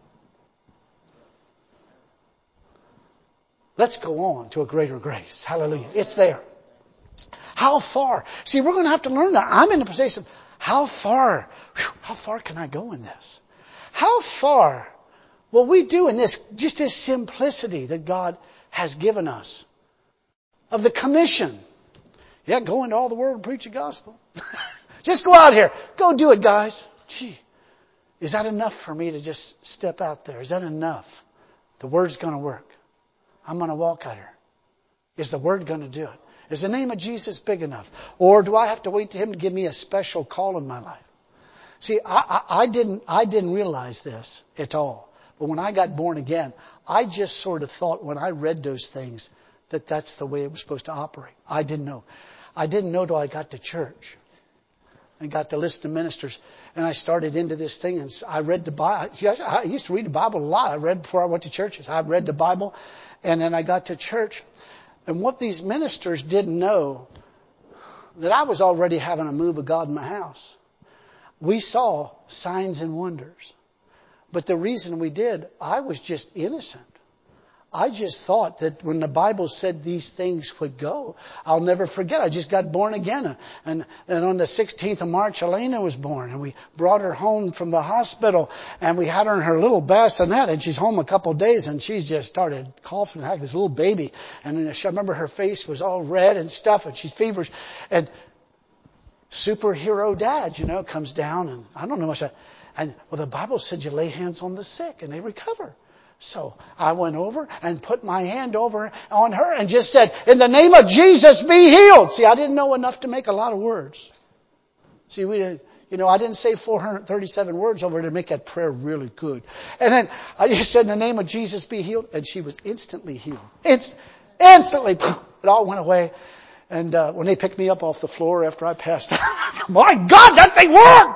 Let's go on to a greater grace. Hallelujah. It's there. How far? See, we're going to have to learn that. I'm in a position, how far can I go in this? How far will we do in this, just this simplicity that God has given us? Of the commission. Yeah, go into all the world and preach the gospel. Just go out here. Go do it, guys. Gee, is that enough for me to just step out there? Is that enough? The word's going to work. I'm going to walk out here. Is the word going to do it? Is the name of Jesus big enough? Or do I have to wait to Him to give me a special call in my life? See, I didn't realize this at all. But when I got born again, I just sort of thought when I read those things that that's the way it was supposed to operate. I didn't know. I didn't know till I got to church and got to listen to ministers. And I started into this thing and I read the Bible. See, I used to read the Bible a lot. I read before I went to churches. I read the Bible. And then I got to church. And what these ministers didn't know, that I was already having a move of God in my house. We saw signs and wonders. But the reason we did, I was just innocent. I just thought that when the Bible said these things would go, I'll never forget. I just got born again. And on the 16th of March, Elena was born. And we brought her home from the hospital. And we had her in her little bassinet. And she's home a couple of days. And she just started coughing like this little baby. And then I remember her face was all red and stuff. And she's feverish. And superhero dad, comes down. And I don't know much. And the Bible said you lay hands on the sick and they recover. So I went over and put my hand over on her and just said, in the name of Jesus, be healed. See, I didn't know enough to make a lot of words. See, You know, I didn't say 437 words over to make that prayer really good. And then I just said, in the name of Jesus, be healed. And she was instantly healed. Instantly. It all went away. And when they picked me up off the floor after I passed out, my God, that thing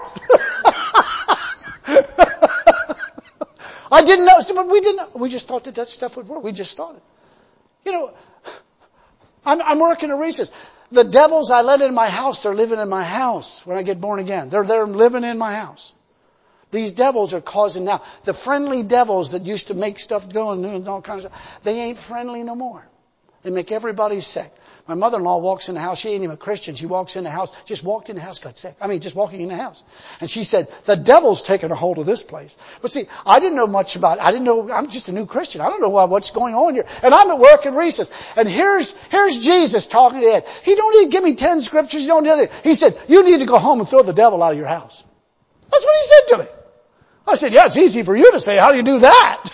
worked! I didn't know, but we didn't. We just thought that stuff would work. We just thought it. You know, I'm working at Reese's. The devils I let in my house, they're living in my house when I get born again. They're living in my house. These devils are causing now. The friendly devils that used to make stuff go and all kinds of stuff, they ain't friendly no more. They make everybody sick. My mother-in-law walks in the house. She ain't even a Christian. She walks in the house. Just walked in the house, got sick. Just walking in the house. And she said, the devil's taking a hold of this place. But see, I didn't know much about it. I didn't know, I'm just a new Christian. I don't know what's going on here. And I'm at work in Reese's. And here's Jesus talking to Ed. He don't need to give me 10 scriptures. He don't do anything. He said, you need to go home and throw the devil out of your house. That's what he said to me. I said, yeah, it's easy for you to say. How do you do that?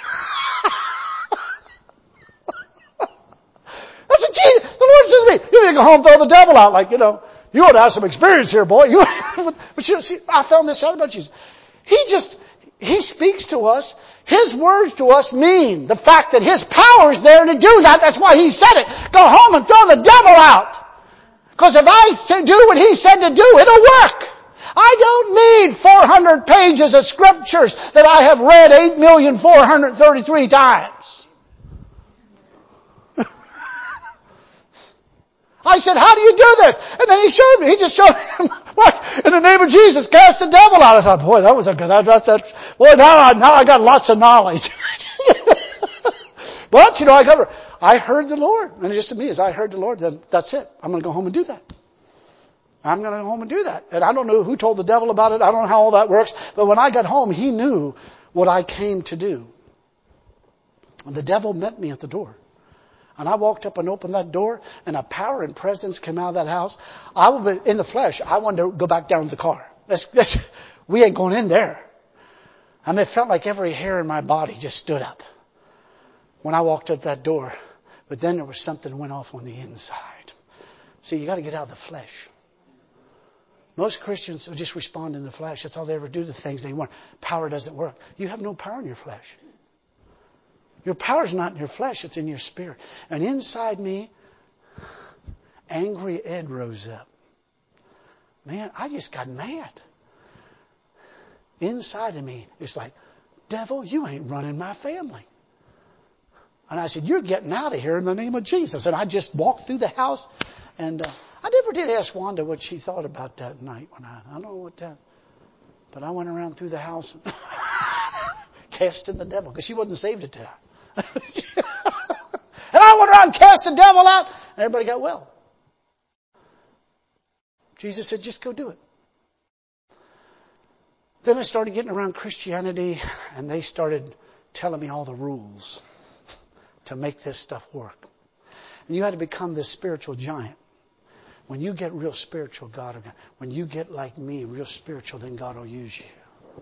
That's what Jesus, the Lord says to me. You need to go home and throw the devil out. Like, you ought to have some experience here, boy. But you see, I found this out about Jesus. He speaks to us. His words to us mean the fact that His power is there to do that. That's why He said it. Go home and throw the devil out. Because if I do what He said to do, it'll work. I don't need 400 pages of scriptures that I have read 8,433 times. I said, how do you do this? And then he showed me. He just showed me, what? In the name of Jesus, cast the devil out. I thought, boy, that was a good, boy, now I got lots of knowledge. But, I heard the Lord. And just to me, as I heard the Lord, then that's it. I'm going to go home and do that. I'm going to go home and do that. And I don't know who told the devil about it. I don't know how all that works. But when I got home, he knew what I came to do. And the devil met me at the door. And I walked up and opened that door, and a power and presence came out of that house. In the flesh, I wanted to go back down to the car. We ain't going in there. It felt like every hair in my body just stood up when I walked up that door. But then there was something went off on the inside. See, you got to get out of the flesh. Most Christians will just respond in the flesh. That's all they ever do to things they want. Power doesn't work. You have no power in your flesh. Your power's not in your flesh, it's in your spirit. And inside me, angry Ed rose up. Man, I just got mad. Inside of me, it's like, devil, you ain't running my family. And I said, you're getting out of here in the name of Jesus. And I just walked through the house. And I never did ask Wanda what she thought about that night. I don't know what that. But I went around through the house and casting the devil, because she wasn't saved at that. And I went around and cast the devil out, and everybody got well. Jesus said, just go do it. Then I started getting around Christianity, and they started telling me all the rules to make this stuff work. And you had to become this spiritual giant. When you get real spiritual, when you get like me, real spiritual, then God will use you.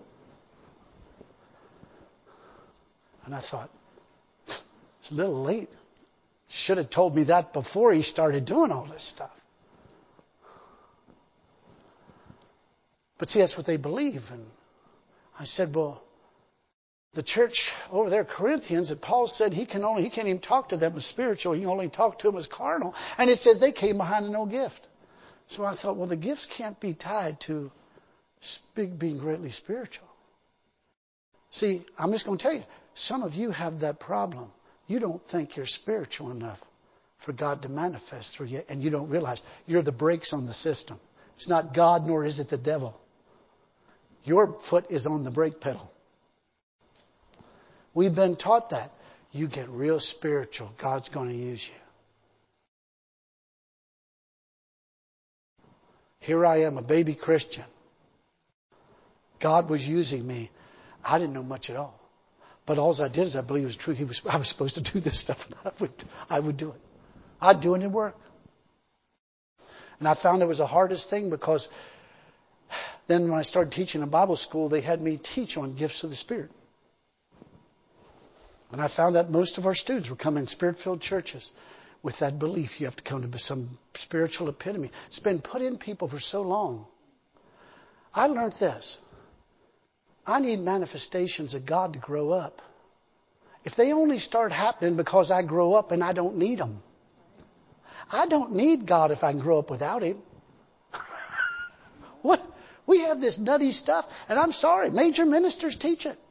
And I thought, it's a little late. Should have told me that before he started doing all this stuff. But see, that's what they believe. And I said, well, the church over there, Corinthians, that Paul said he can't even talk to them as spiritual. He can only talk to them as carnal. And it says they came behind no gift. So I thought, well, the gifts can't be tied to being greatly spiritual. See, I'm just going to tell you, some of you have that problem. You don't think you're spiritual enough for God to manifest through you, and you don't realize you're the brakes on the system. It's not God, nor is it the devil. Your foot is on the brake pedal. We've been taught that. You get real spiritual, God's going to use you. Here I am, a baby Christian. God was using me. I didn't know much at all. But all I did is I believe it was true. I was supposed to do this stuff, and I would do it. I'd do it in work. And I found it was the hardest thing, because then when I started teaching in Bible school, they had me teach on gifts of the Spirit. And I found that most of our students were coming in Spirit-filled churches with that belief. You have to come to some spiritual epitome. It's been put in people for so long. I learned this. I need manifestations of God to grow up. If they only start happening because I grow up and I don't need them. I don't need God if I can grow up without Him. What? We have this nutty stuff, and I'm sorry, major ministers teach it.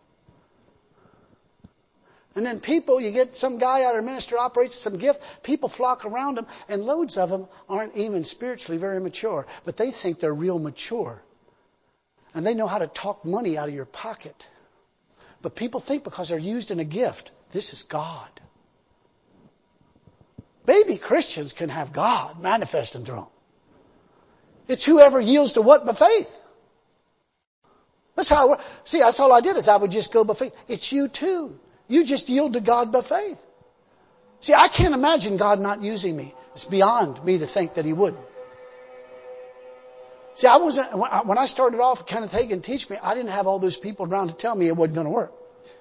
And then people, you get some guy out of minister operates some gift, people flock around him, and loads of them aren't even spiritually very mature, but they think they're real mature. And they know how to talk money out of your pocket. But people think because they're used in a gift, this is God. Baby Christians can have God manifesting through them. It's whoever yields to what by faith. That's how. See, that's all I did is I would just go by faith. It's you too. You just yield to God by faith. See, I can't imagine God not using me. It's beyond me to think that He wouldn't. See, I wasn't, when I started off, Kenneth Hagin teach me, I didn't have all those people around to tell me it wasn't going to work.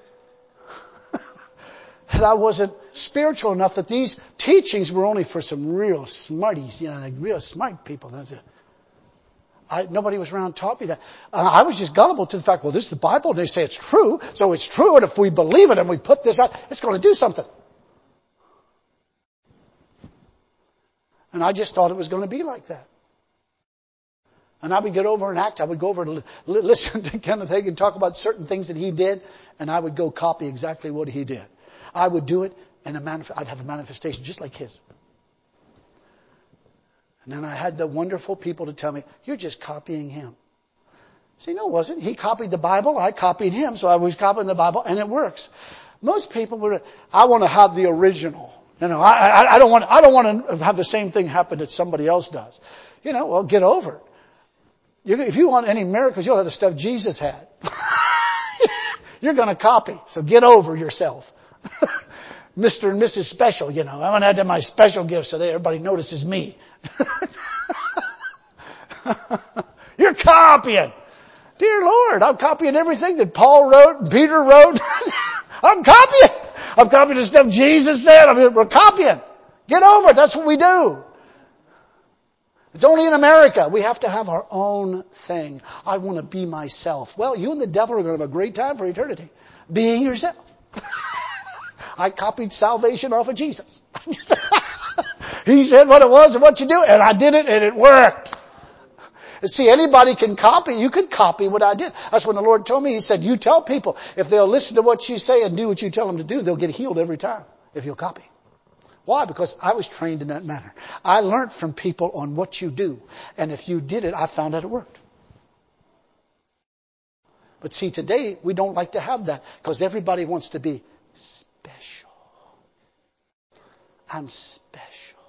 And I wasn't spiritual enough that these teachings were only for some real smarties, like real smart people. Nobody was around taught me that. I was just gullible to the fact, well, this is the Bible, and they say it's true, so it's true, and if we believe it and we put this out, it's going to do something. And I just thought it was going to be like that. And I would get over and act. I would go over and listen to Kenneth Hagin talk about certain things that he did, and I would go copy exactly what he did. I would do it, and I'd have a manifestation just like his. And then I had the wonderful people to tell me, you're just copying him. See, no, it wasn't. He copied the Bible. I copied him, so I was copying the Bible, and it works. Most people I want to have the original. I don't want to have the same thing happen that somebody else does. Well, get over it. If you want any miracles, you'll have the stuff Jesus had. You're going to copy. So get over yourself. Mr. and Mrs. Special, I want to add my special gifts so that everybody notices me. You're copying. Dear Lord, I'm copying everything that Paul wrote and Peter wrote. I'm copying. I'm copying the stuff Jesus said. We're copying. Get over it. That's what we do. It's only in America. We have to have our own thing. I want to be myself. Well, you and the devil are going to have a great time for eternity. Being yourself. I copied salvation off of Jesus. He said what it was and what you do, and I did it, and it worked. See, anybody can copy. You can copy what I did. That's when the Lord told me. He said, you tell people, if they'll listen to what you say and do what you tell them to do, they'll get healed every time if you'll copy. Why? Because I was trained in that manner. I learned from people on what you do. And if you did it, I found out it worked. But see, today, we don't like to have that because everybody wants to be special. I'm special.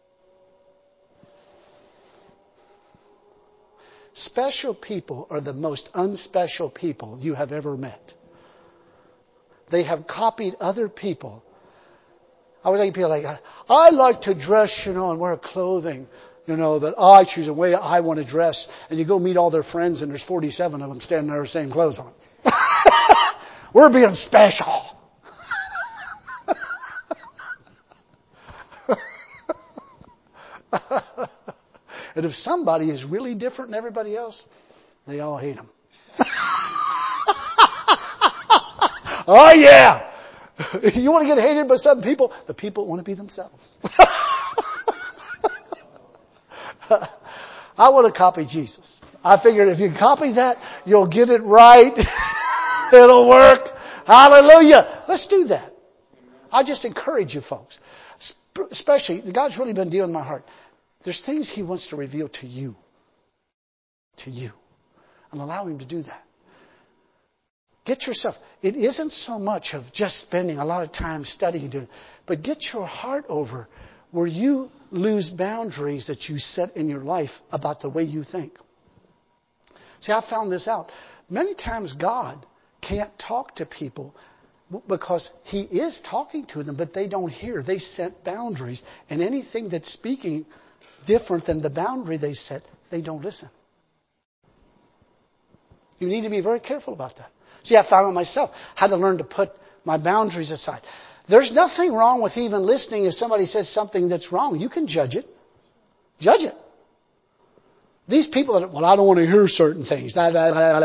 Special people are the most unspecial people you have ever met. They have copied other people. I was like people like, I like to dress, and wear clothing, that I choose the way I want to dress. And you go meet all their friends and there's 47 of them standing there with the same clothes on. We're being special. And if somebody is really different than everybody else, they all hate them. Oh yeah! You want to get hated by some people? The people want to be themselves. I want to copy Jesus. I figured if you copy that, you'll get it right. It'll work. Hallelujah. Let's do that. I just encourage you folks. Especially, God's really been dealing in my heart. There's things He wants to reveal to you. To you. And allow Him to do that. Get yourself. It isn't so much of just spending a lot of time studying, but get your heart over where you lose boundaries that you set in your life about the way you think. See, I found this out. Many times God can't talk to people because He is talking to them, but they don't hear. They set boundaries. And anything that's speaking different than the boundary they set, they don't listen. You need to be very careful about that. See, I found it myself. I had to learn to put my boundaries aside. There's nothing wrong with even listening if somebody says something that's wrong. You can judge it. Judge it. These people that, well, I don't want to hear certain things. That's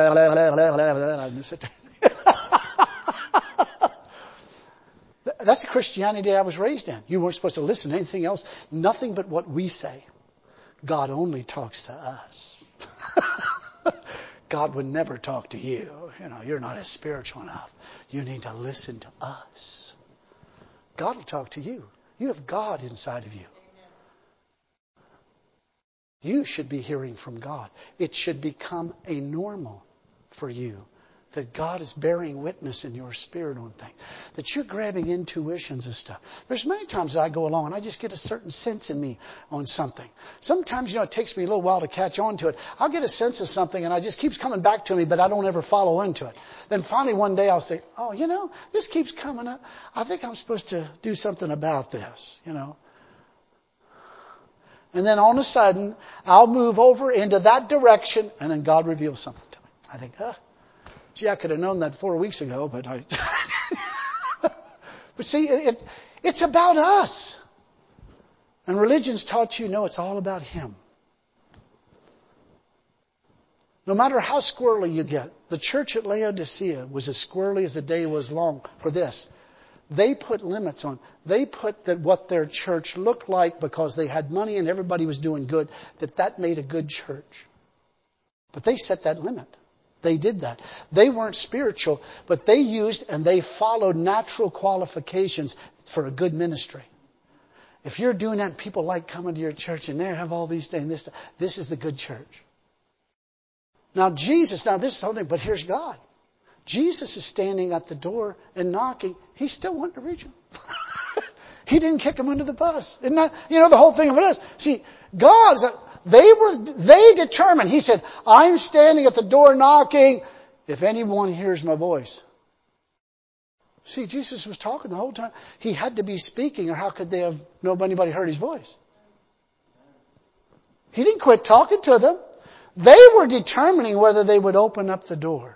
the Christianity I was raised in. You weren't supposed to listen to anything else, nothing but what we say. God only talks to us. God would never talk to you. You're not as spiritual enough. You need to listen to us. God will talk to you. You have God inside of you. You should be hearing from God. It should become a normal for you that God is bearing witness in your spirit on things. That you're grabbing intuitions and stuff. There's many times that I go along and I just get a certain sense in me on something. Sometimes, it takes me a little while to catch on to it. I'll get a sense of something and it just keeps coming back to me, but I don't ever follow into it. Then finally one day I'll say, this keeps coming up. I think I'm supposed to do something about this, And then all of a sudden, I'll move over into that direction, and then God reveals something to me. I think, I could have known that 4 weeks ago, but But see, it's about us. And religion's taught you, no, it's all about Him. No matter how squirrely you get, the church at Laodicea was as squirrely as the day was long for this. They put limits on. They put that what their church looked like because they had money and everybody was doing good, that made a good church. But they set that limit. They did that. They weren't spiritual, but they used and they followed natural qualifications for a good ministry. If you're doing that and people like coming to your church and they have all these things, this is the good church. Now this is something, but here's God. Jesus is standing at the door and knocking. He's still wanting to reach him. He didn't kick him under the bus. Isn't that, the whole thing of it is. See, they determined. He said, I'm standing at the door knocking if anyone hears my voice. See, Jesus was talking the whole time. He had to be speaking or how could anybody heard his voice? He didn't quit talking to them. They were determining whether they would open up the door.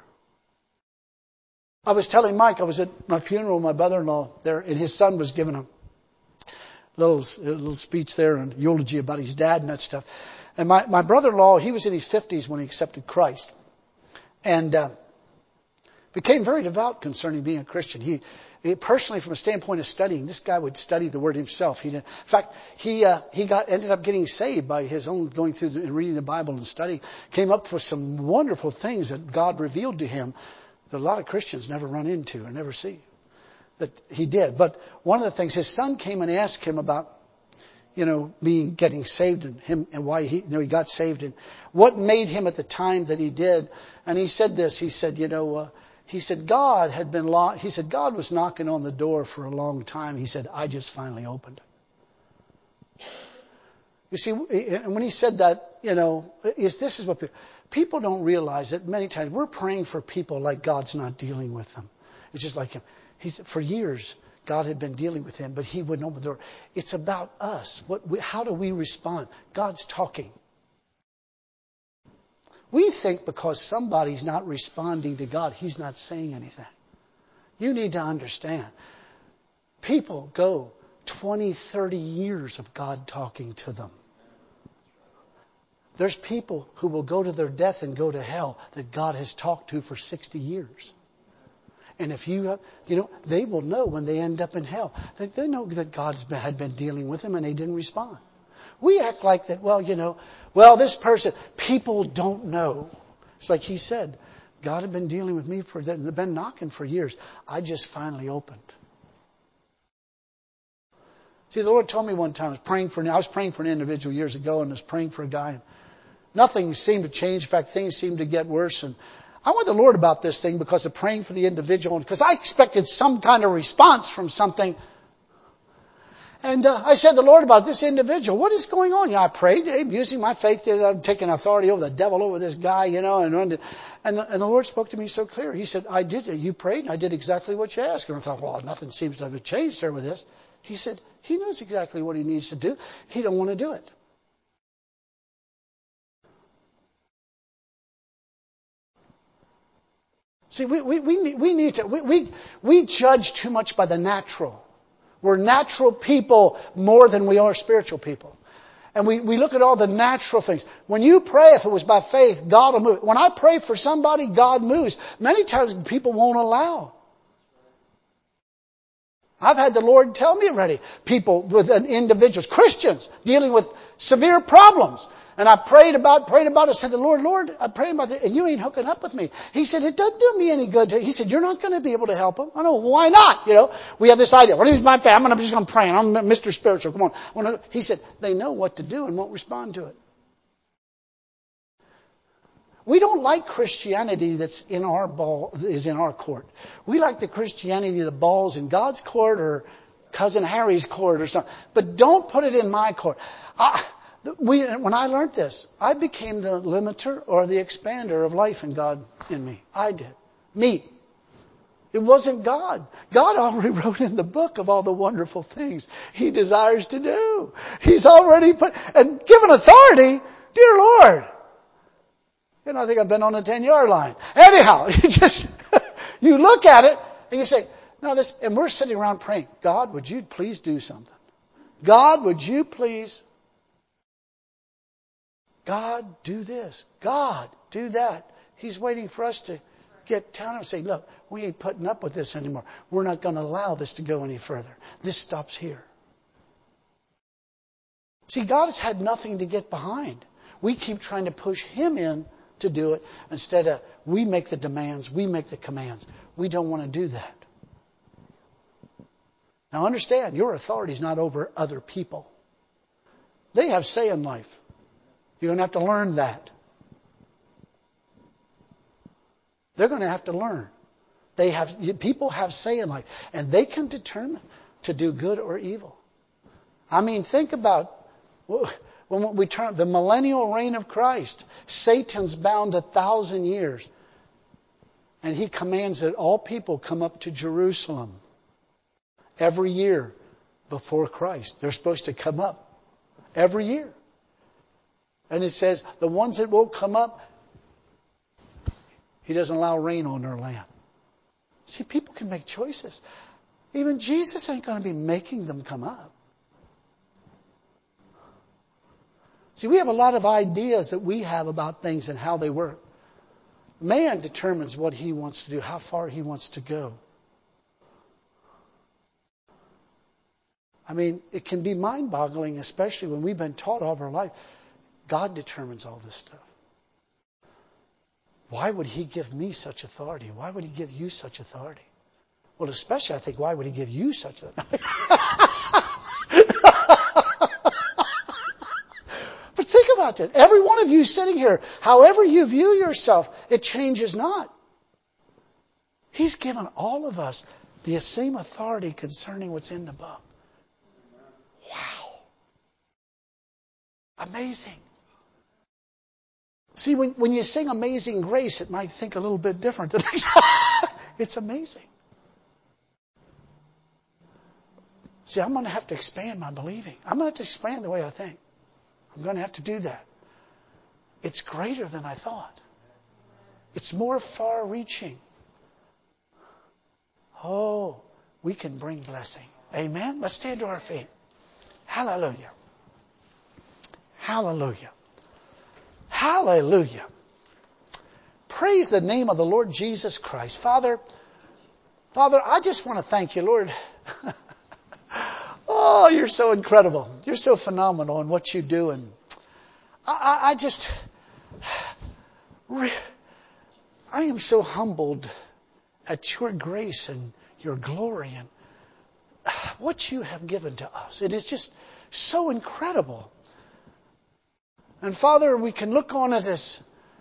I was telling Mike, I was at my funeral, my brother-in-law there, and his son was giving a little speech there and eulogy about his dad and that stuff. And my brother-in-law, he was in his 50s when he accepted Christ. And became very devout concerning being a Christian. He personally, from a standpoint of studying, this guy would study the Word himself. In fact, he ended up getting saved by his own going through and reading the Bible and studying. Came up with some wonderful things that God revealed to him that a lot of Christians never run into or never see. That he did. But one of the things, his son came and asked him about, getting saved and why he got saved and what made him at the time that he did. And he said this, he said, God was knocking on the door for a long time. He said, I just finally opened it. You see, and when he said that, this is what people don't realize that many times we're praying for people like God's not dealing with them. It's just like him. For years, God had been dealing with him, but he wouldn't open the door. It's about us. How do we respond? God's talking. We think because somebody's not responding to God, He's not saying anything. You need to understand. People go 20, 30 years of God talking to them. There's people who will go to their death and go to hell that God has talked to for 60 years. And if they will know when they end up in hell. They know that God had been dealing with them and they didn't respond. We act like that, this person, people don't know. It's like he said, God had been dealing with me they've been knocking for years. I just finally opened. See, the Lord told me one time, I was praying for an individual years ago and was praying for a guy. And nothing seemed to change. In fact, things seemed to get worse. And I went to the Lord about this thing because of praying for the individual and because I expected some kind of response from something. And I said to the Lord about this individual, what is going on? I prayed, using my faith, I'm taking authority over the devil, over this guy, and the Lord spoke to me so clear. He said, I did. You prayed, and I did exactly what you asked. And I thought, nothing seems to have changed here with this. He said, he knows exactly what he needs to do. He don't want to do it. See, we need to, we judge too much by the natural. We're natural people more than we are spiritual people. And we look at all the natural things. When you pray, if it was by faith, God will move. When I pray for somebody, God moves. Many times people won't allow. I've had the Lord tell me already, people with individuals, Christians, dealing with severe problems. And I prayed about it. I said, Lord, I prayed about it, and you ain't hooking up with me. He said, it doesn't do me any good. He said, you're not going to be able to help them. I know, why not? We have this idea. Well, he's my family. I'm just going to pray. And I'm Mr. Spiritual. Come on. He said, they know what to do and won't respond to it. We don't like Christianity that's in our court. We like the Christianity the ball's in God's court or Cousin Harry's court or something. But don't put it in my court. When I learned this, I became the limiter or the expander of life in God in me. I did. Me. It wasn't God. God already wrote in the book of all the wonderful things He desires to do. He's already and given authority. Dear Lord. I think I've been on the 10-yard line. Anyhow, you look at it and you say, no, and we're sitting around praying, God, would you please do something? God, would you please? God, do this. God, do that. He's waiting for us to get down and say, look, we ain't putting up with this anymore. We're not going to allow this to go any further. This stops here. See, God has had nothing to get behind. We keep trying to push Him in to do it instead of we make the demands, we make the commands. We don't want to do that. Now understand, your authority is not over other people. They have say in life. You're going to have to learn that. They're going to have to learn. People have say in life, and they can determine to do good or evil. I mean, think about when we turn the millennial reign of Christ. Satan's bound 1,000 years, and he commands that all people come up to Jerusalem every year before Christ. They're supposed to come up every year. And it says, the ones that won't come up, He doesn't allow rain on their land. See, people can make choices. Even Jesus ain't going to be making them come up. See, we have a lot of ideas that we have about things and how they work. Man determines what he wants to do, how far he wants to go. I mean, it can be mind-boggling, especially when we've been taught all of our life. God determines all this stuff. Why would He give me such authority? Why would He give you such authority? Well, especially I think, why would He give you such authority? But think about this. Every one of you sitting here, however you view yourself, it changes not. He's given all of us the same authority concerning what's in the book. Wow. Amazing. See, when you sing Amazing Grace, it might think a little bit different. It's amazing. See, I'm going to have to expand my believing. I'm going to have to expand the way I think. I'm going to have to do that. It's greater than I thought. It's more far-reaching. Oh, we can bring blessing. Amen? Let's stand to our feet. Hallelujah. Hallelujah. Hallelujah. Praise the name of the Lord Jesus Christ. Father, I just want to thank you, Lord. Oh, you're so incredible. You're so phenomenal in what you do. And I am so humbled at your grace and your glory and what you have given to us. It is just so incredible. And Father, we can look on it as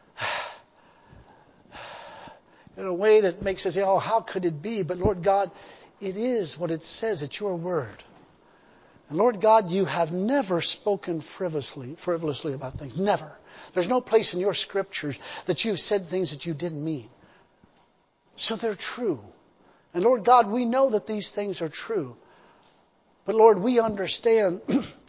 in a way that makes us say, oh, how could it be? But Lord God, it is what it says. It's your word. And Lord God, you have never spoken frivolously about things. Never. There's no place in your scriptures that you've said things that you didn't mean. So they're true. And Lord God, we know that these things are true. But Lord, we understand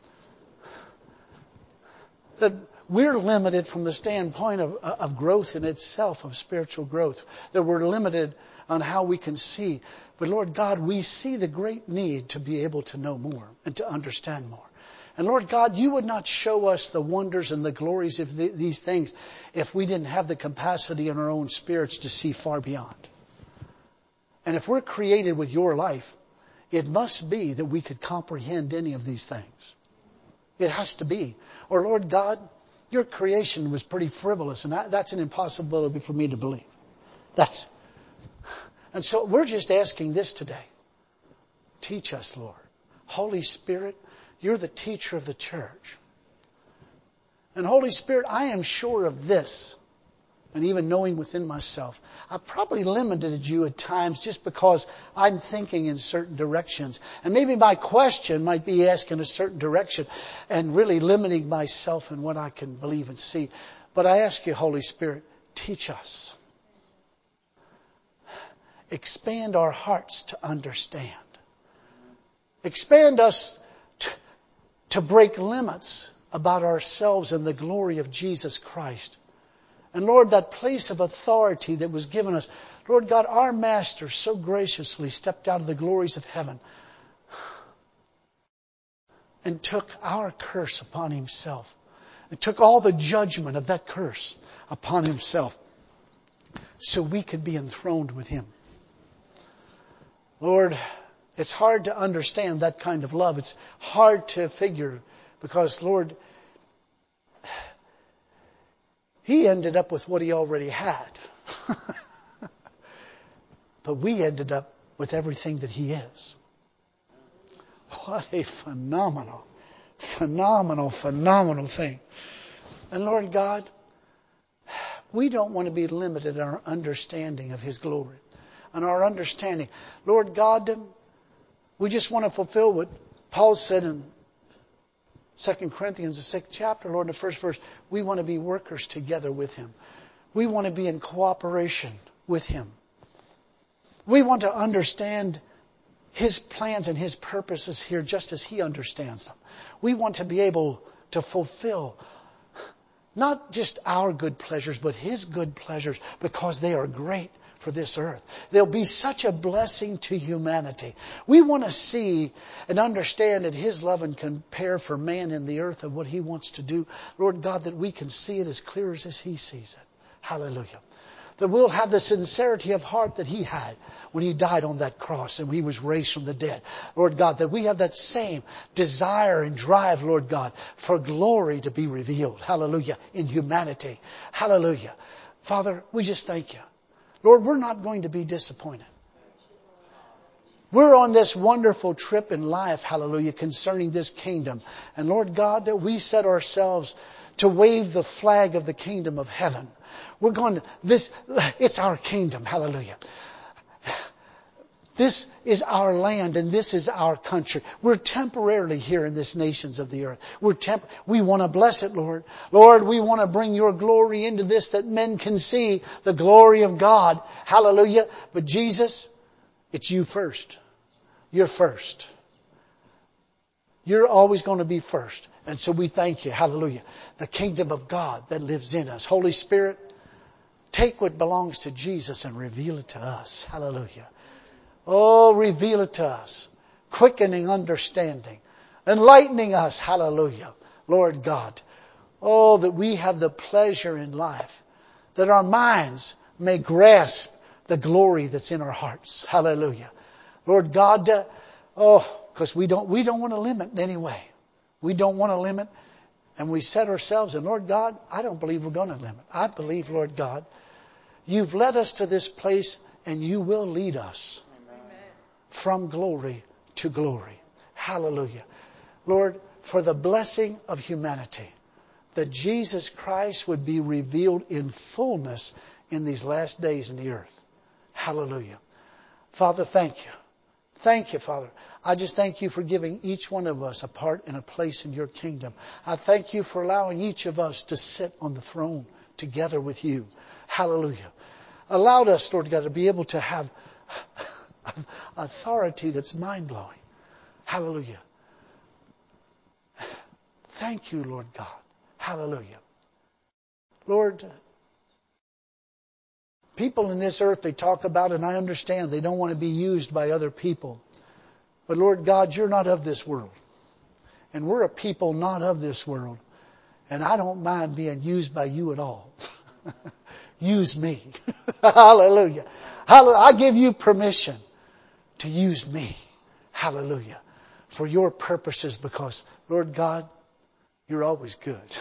that we're limited from the standpoint of growth in itself, of spiritual growth. That we're limited on how we can see. But Lord God, we see the great need to be able to know more and to understand more. And Lord God, you would not show us the wonders and the glories of these things if we didn't have the capacity in our own spirits to see far beyond. And if we're created with your life, it must be that we could comprehend any of these things. It has to be. Or Lord God, your creation was pretty frivolous, and that's an impossibility for me to believe. And so we're just asking this today. Teach us, Lord. Holy Spirit, you're the teacher of the church. And Holy Spirit, I am sure of this. And even knowing within myself, I've probably limited you at times just because I'm thinking in certain directions. And maybe my question might be asked in a certain direction and really limiting myself in what I can believe and see. But I ask you, Holy Spirit, teach us. Expand our hearts to understand. Expand us to break limits about ourselves and the glory of Jesus Christ. And Lord, that place of authority that was given us, Lord God, our Master so graciously stepped out of the glories of heaven and took our curse upon Himself. And took all the judgment of that curse upon Himself so we could be enthroned with Him. Lord, it's hard to understand that kind of love. It's hard to figure because, Lord, He ended up with what He already had. But we ended up with everything that He is. What a phenomenal thing. And Lord God, we don't want to be limited in our understanding of His glory. And our understanding. Lord God, we just want to fulfill what Paul said in 2 Corinthians, the 6th chapter, Lord, in the first verse. We want to be workers together with Him. We want to be in cooperation with Him. We want to understand His plans and His purposes here just as He understands them. We want to be able to fulfill not just our good pleasures, but His good pleasures because they are great for this earth. They'll be such a blessing to humanity. We want to see and understand that His love and compare for man in the earth of what He wants to do. Lord God, that we can see it as clear as He sees it. Hallelujah. That we'll have the sincerity of heart that He had when He died on that cross and He was raised from the dead. Lord God, that we have that same desire and drive, Lord God, for glory to be revealed. Hallelujah. In humanity. Hallelujah. Father, we just thank You. Lord, we're not going to be disappointed. We're on this wonderful trip in life, hallelujah, concerning this kingdom. And Lord God, that we set ourselves to wave the flag of the kingdom of heaven. We're going to, it's our kingdom, hallelujah. This is our land and this is our country. We're temporarily here in this nations of the earth. We want to bless it, Lord. Lord, we want to bring Your glory into this that men can see the glory of God. Hallelujah. But Jesus, it's You first. You're first. You're always going to be first. And so we thank You. Hallelujah. The kingdom of God that lives in us. Holy Spirit, take what belongs to Jesus and reveal it to us. Hallelujah. Oh, reveal it to us. Quickening understanding. Enlightening us. Hallelujah. Lord God. Oh, that we have the pleasure in life. That our minds may grasp the glory that's in our hearts. Hallelujah. Lord God, because we don't want to limit in any way. We don't want to limit. And we set ourselves, and Lord God, I don't believe we're going to limit. I believe, Lord God, You've led us to this place and You will lead us. From glory to glory. Hallelujah. Lord, for the blessing of humanity, that Jesus Christ would be revealed in fullness in these last days in the earth. Hallelujah. Father, thank You. Thank You, Father. I just thank You for giving each one of us a part and a place in Your kingdom. I thank You for allowing each of us to sit on the throne together with You. Hallelujah. Allowed us, Lord God, to be able to have authority that's mind-blowing. Hallelujah. Thank You, Lord God. Hallelujah. Lord, people in this earth, they talk about, and I understand, they don't want to be used by other people. But Lord God, You're not of this world. And we're a people not of this world. And I don't mind being used by you at all. Use me. Hallelujah. Hallelujah. I give you permission to use me. Hallelujah. For your purposes, because, Lord God, you're always good.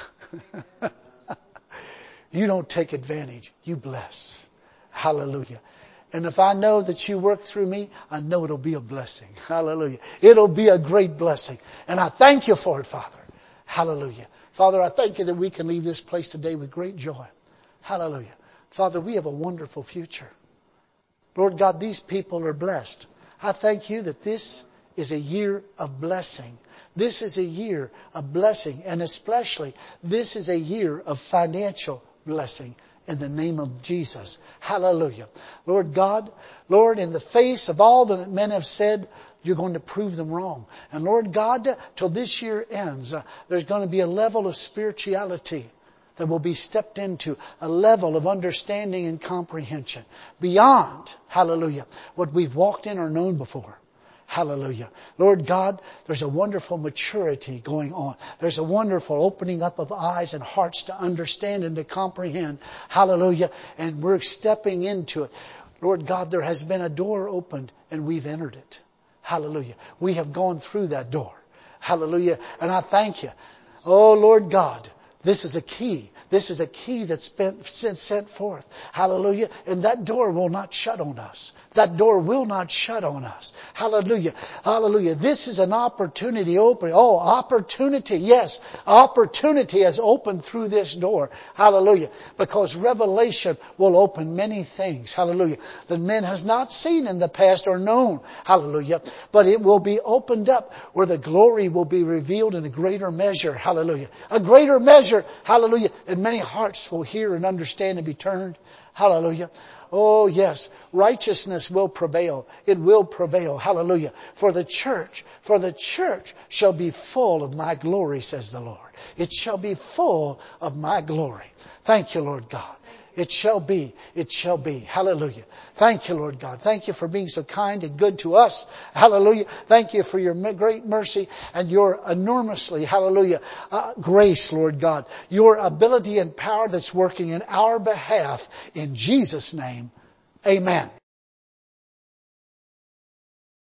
You don't take advantage. You bless. Hallelujah. And if I know that you work through me, I know it'll be a blessing. Hallelujah. It'll be a great blessing. And I thank you for it, Father. Hallelujah. Father, I thank you that we can leave this place today with great joy. Hallelujah. Father, we have a wonderful future. Lord God, these people are blessed. I thank you that this is a year of blessing. This is a year of blessing. And especially, this is a year of financial blessing. In the name of Jesus. Hallelujah. Lord God, Lord, in the face of all that men have said, you're going to prove them wrong. And Lord God, till this year ends, there's going to be a level of spirituality that will be stepped into, a level of understanding and comprehension beyond, hallelujah, what we've walked in or known before. Hallelujah. Lord God, there's a wonderful maturity going on. There's a wonderful opening up of eyes and hearts to understand and to comprehend. Hallelujah. And we're stepping into it. Lord God, there has been a door opened and we've entered it. Hallelujah. We have gone through that door. Hallelujah. And I thank you. Oh, Lord God, this is a key. This is a key that's been sent forth. Hallelujah. And that door will not shut on us. That door will not shut on us. Hallelujah. Hallelujah. This is an opportunity open. Oh, opportunity. Yes. Opportunity has opened through this door. Hallelujah. Because revelation will open many things. Hallelujah. That man has not seen in the past or known. Hallelujah. But it will be opened up where the glory will be revealed in a greater measure. Hallelujah. A greater measure. Hallelujah. And many hearts will hear and understand and be turned. Hallelujah. Oh yes, righteousness will prevail. It will prevail. Hallelujah. For the church shall be full of my glory, says the Lord. It shall be full of my glory. Thank you, Lord God. It shall be. It shall be. Hallelujah. Thank you, Lord God. Thank you for being so kind and good to us. Hallelujah. Thank you for your great mercy and your enormously, hallelujah, grace, Lord God. Your ability and power that's working in our behalf. In Jesus' name, amen.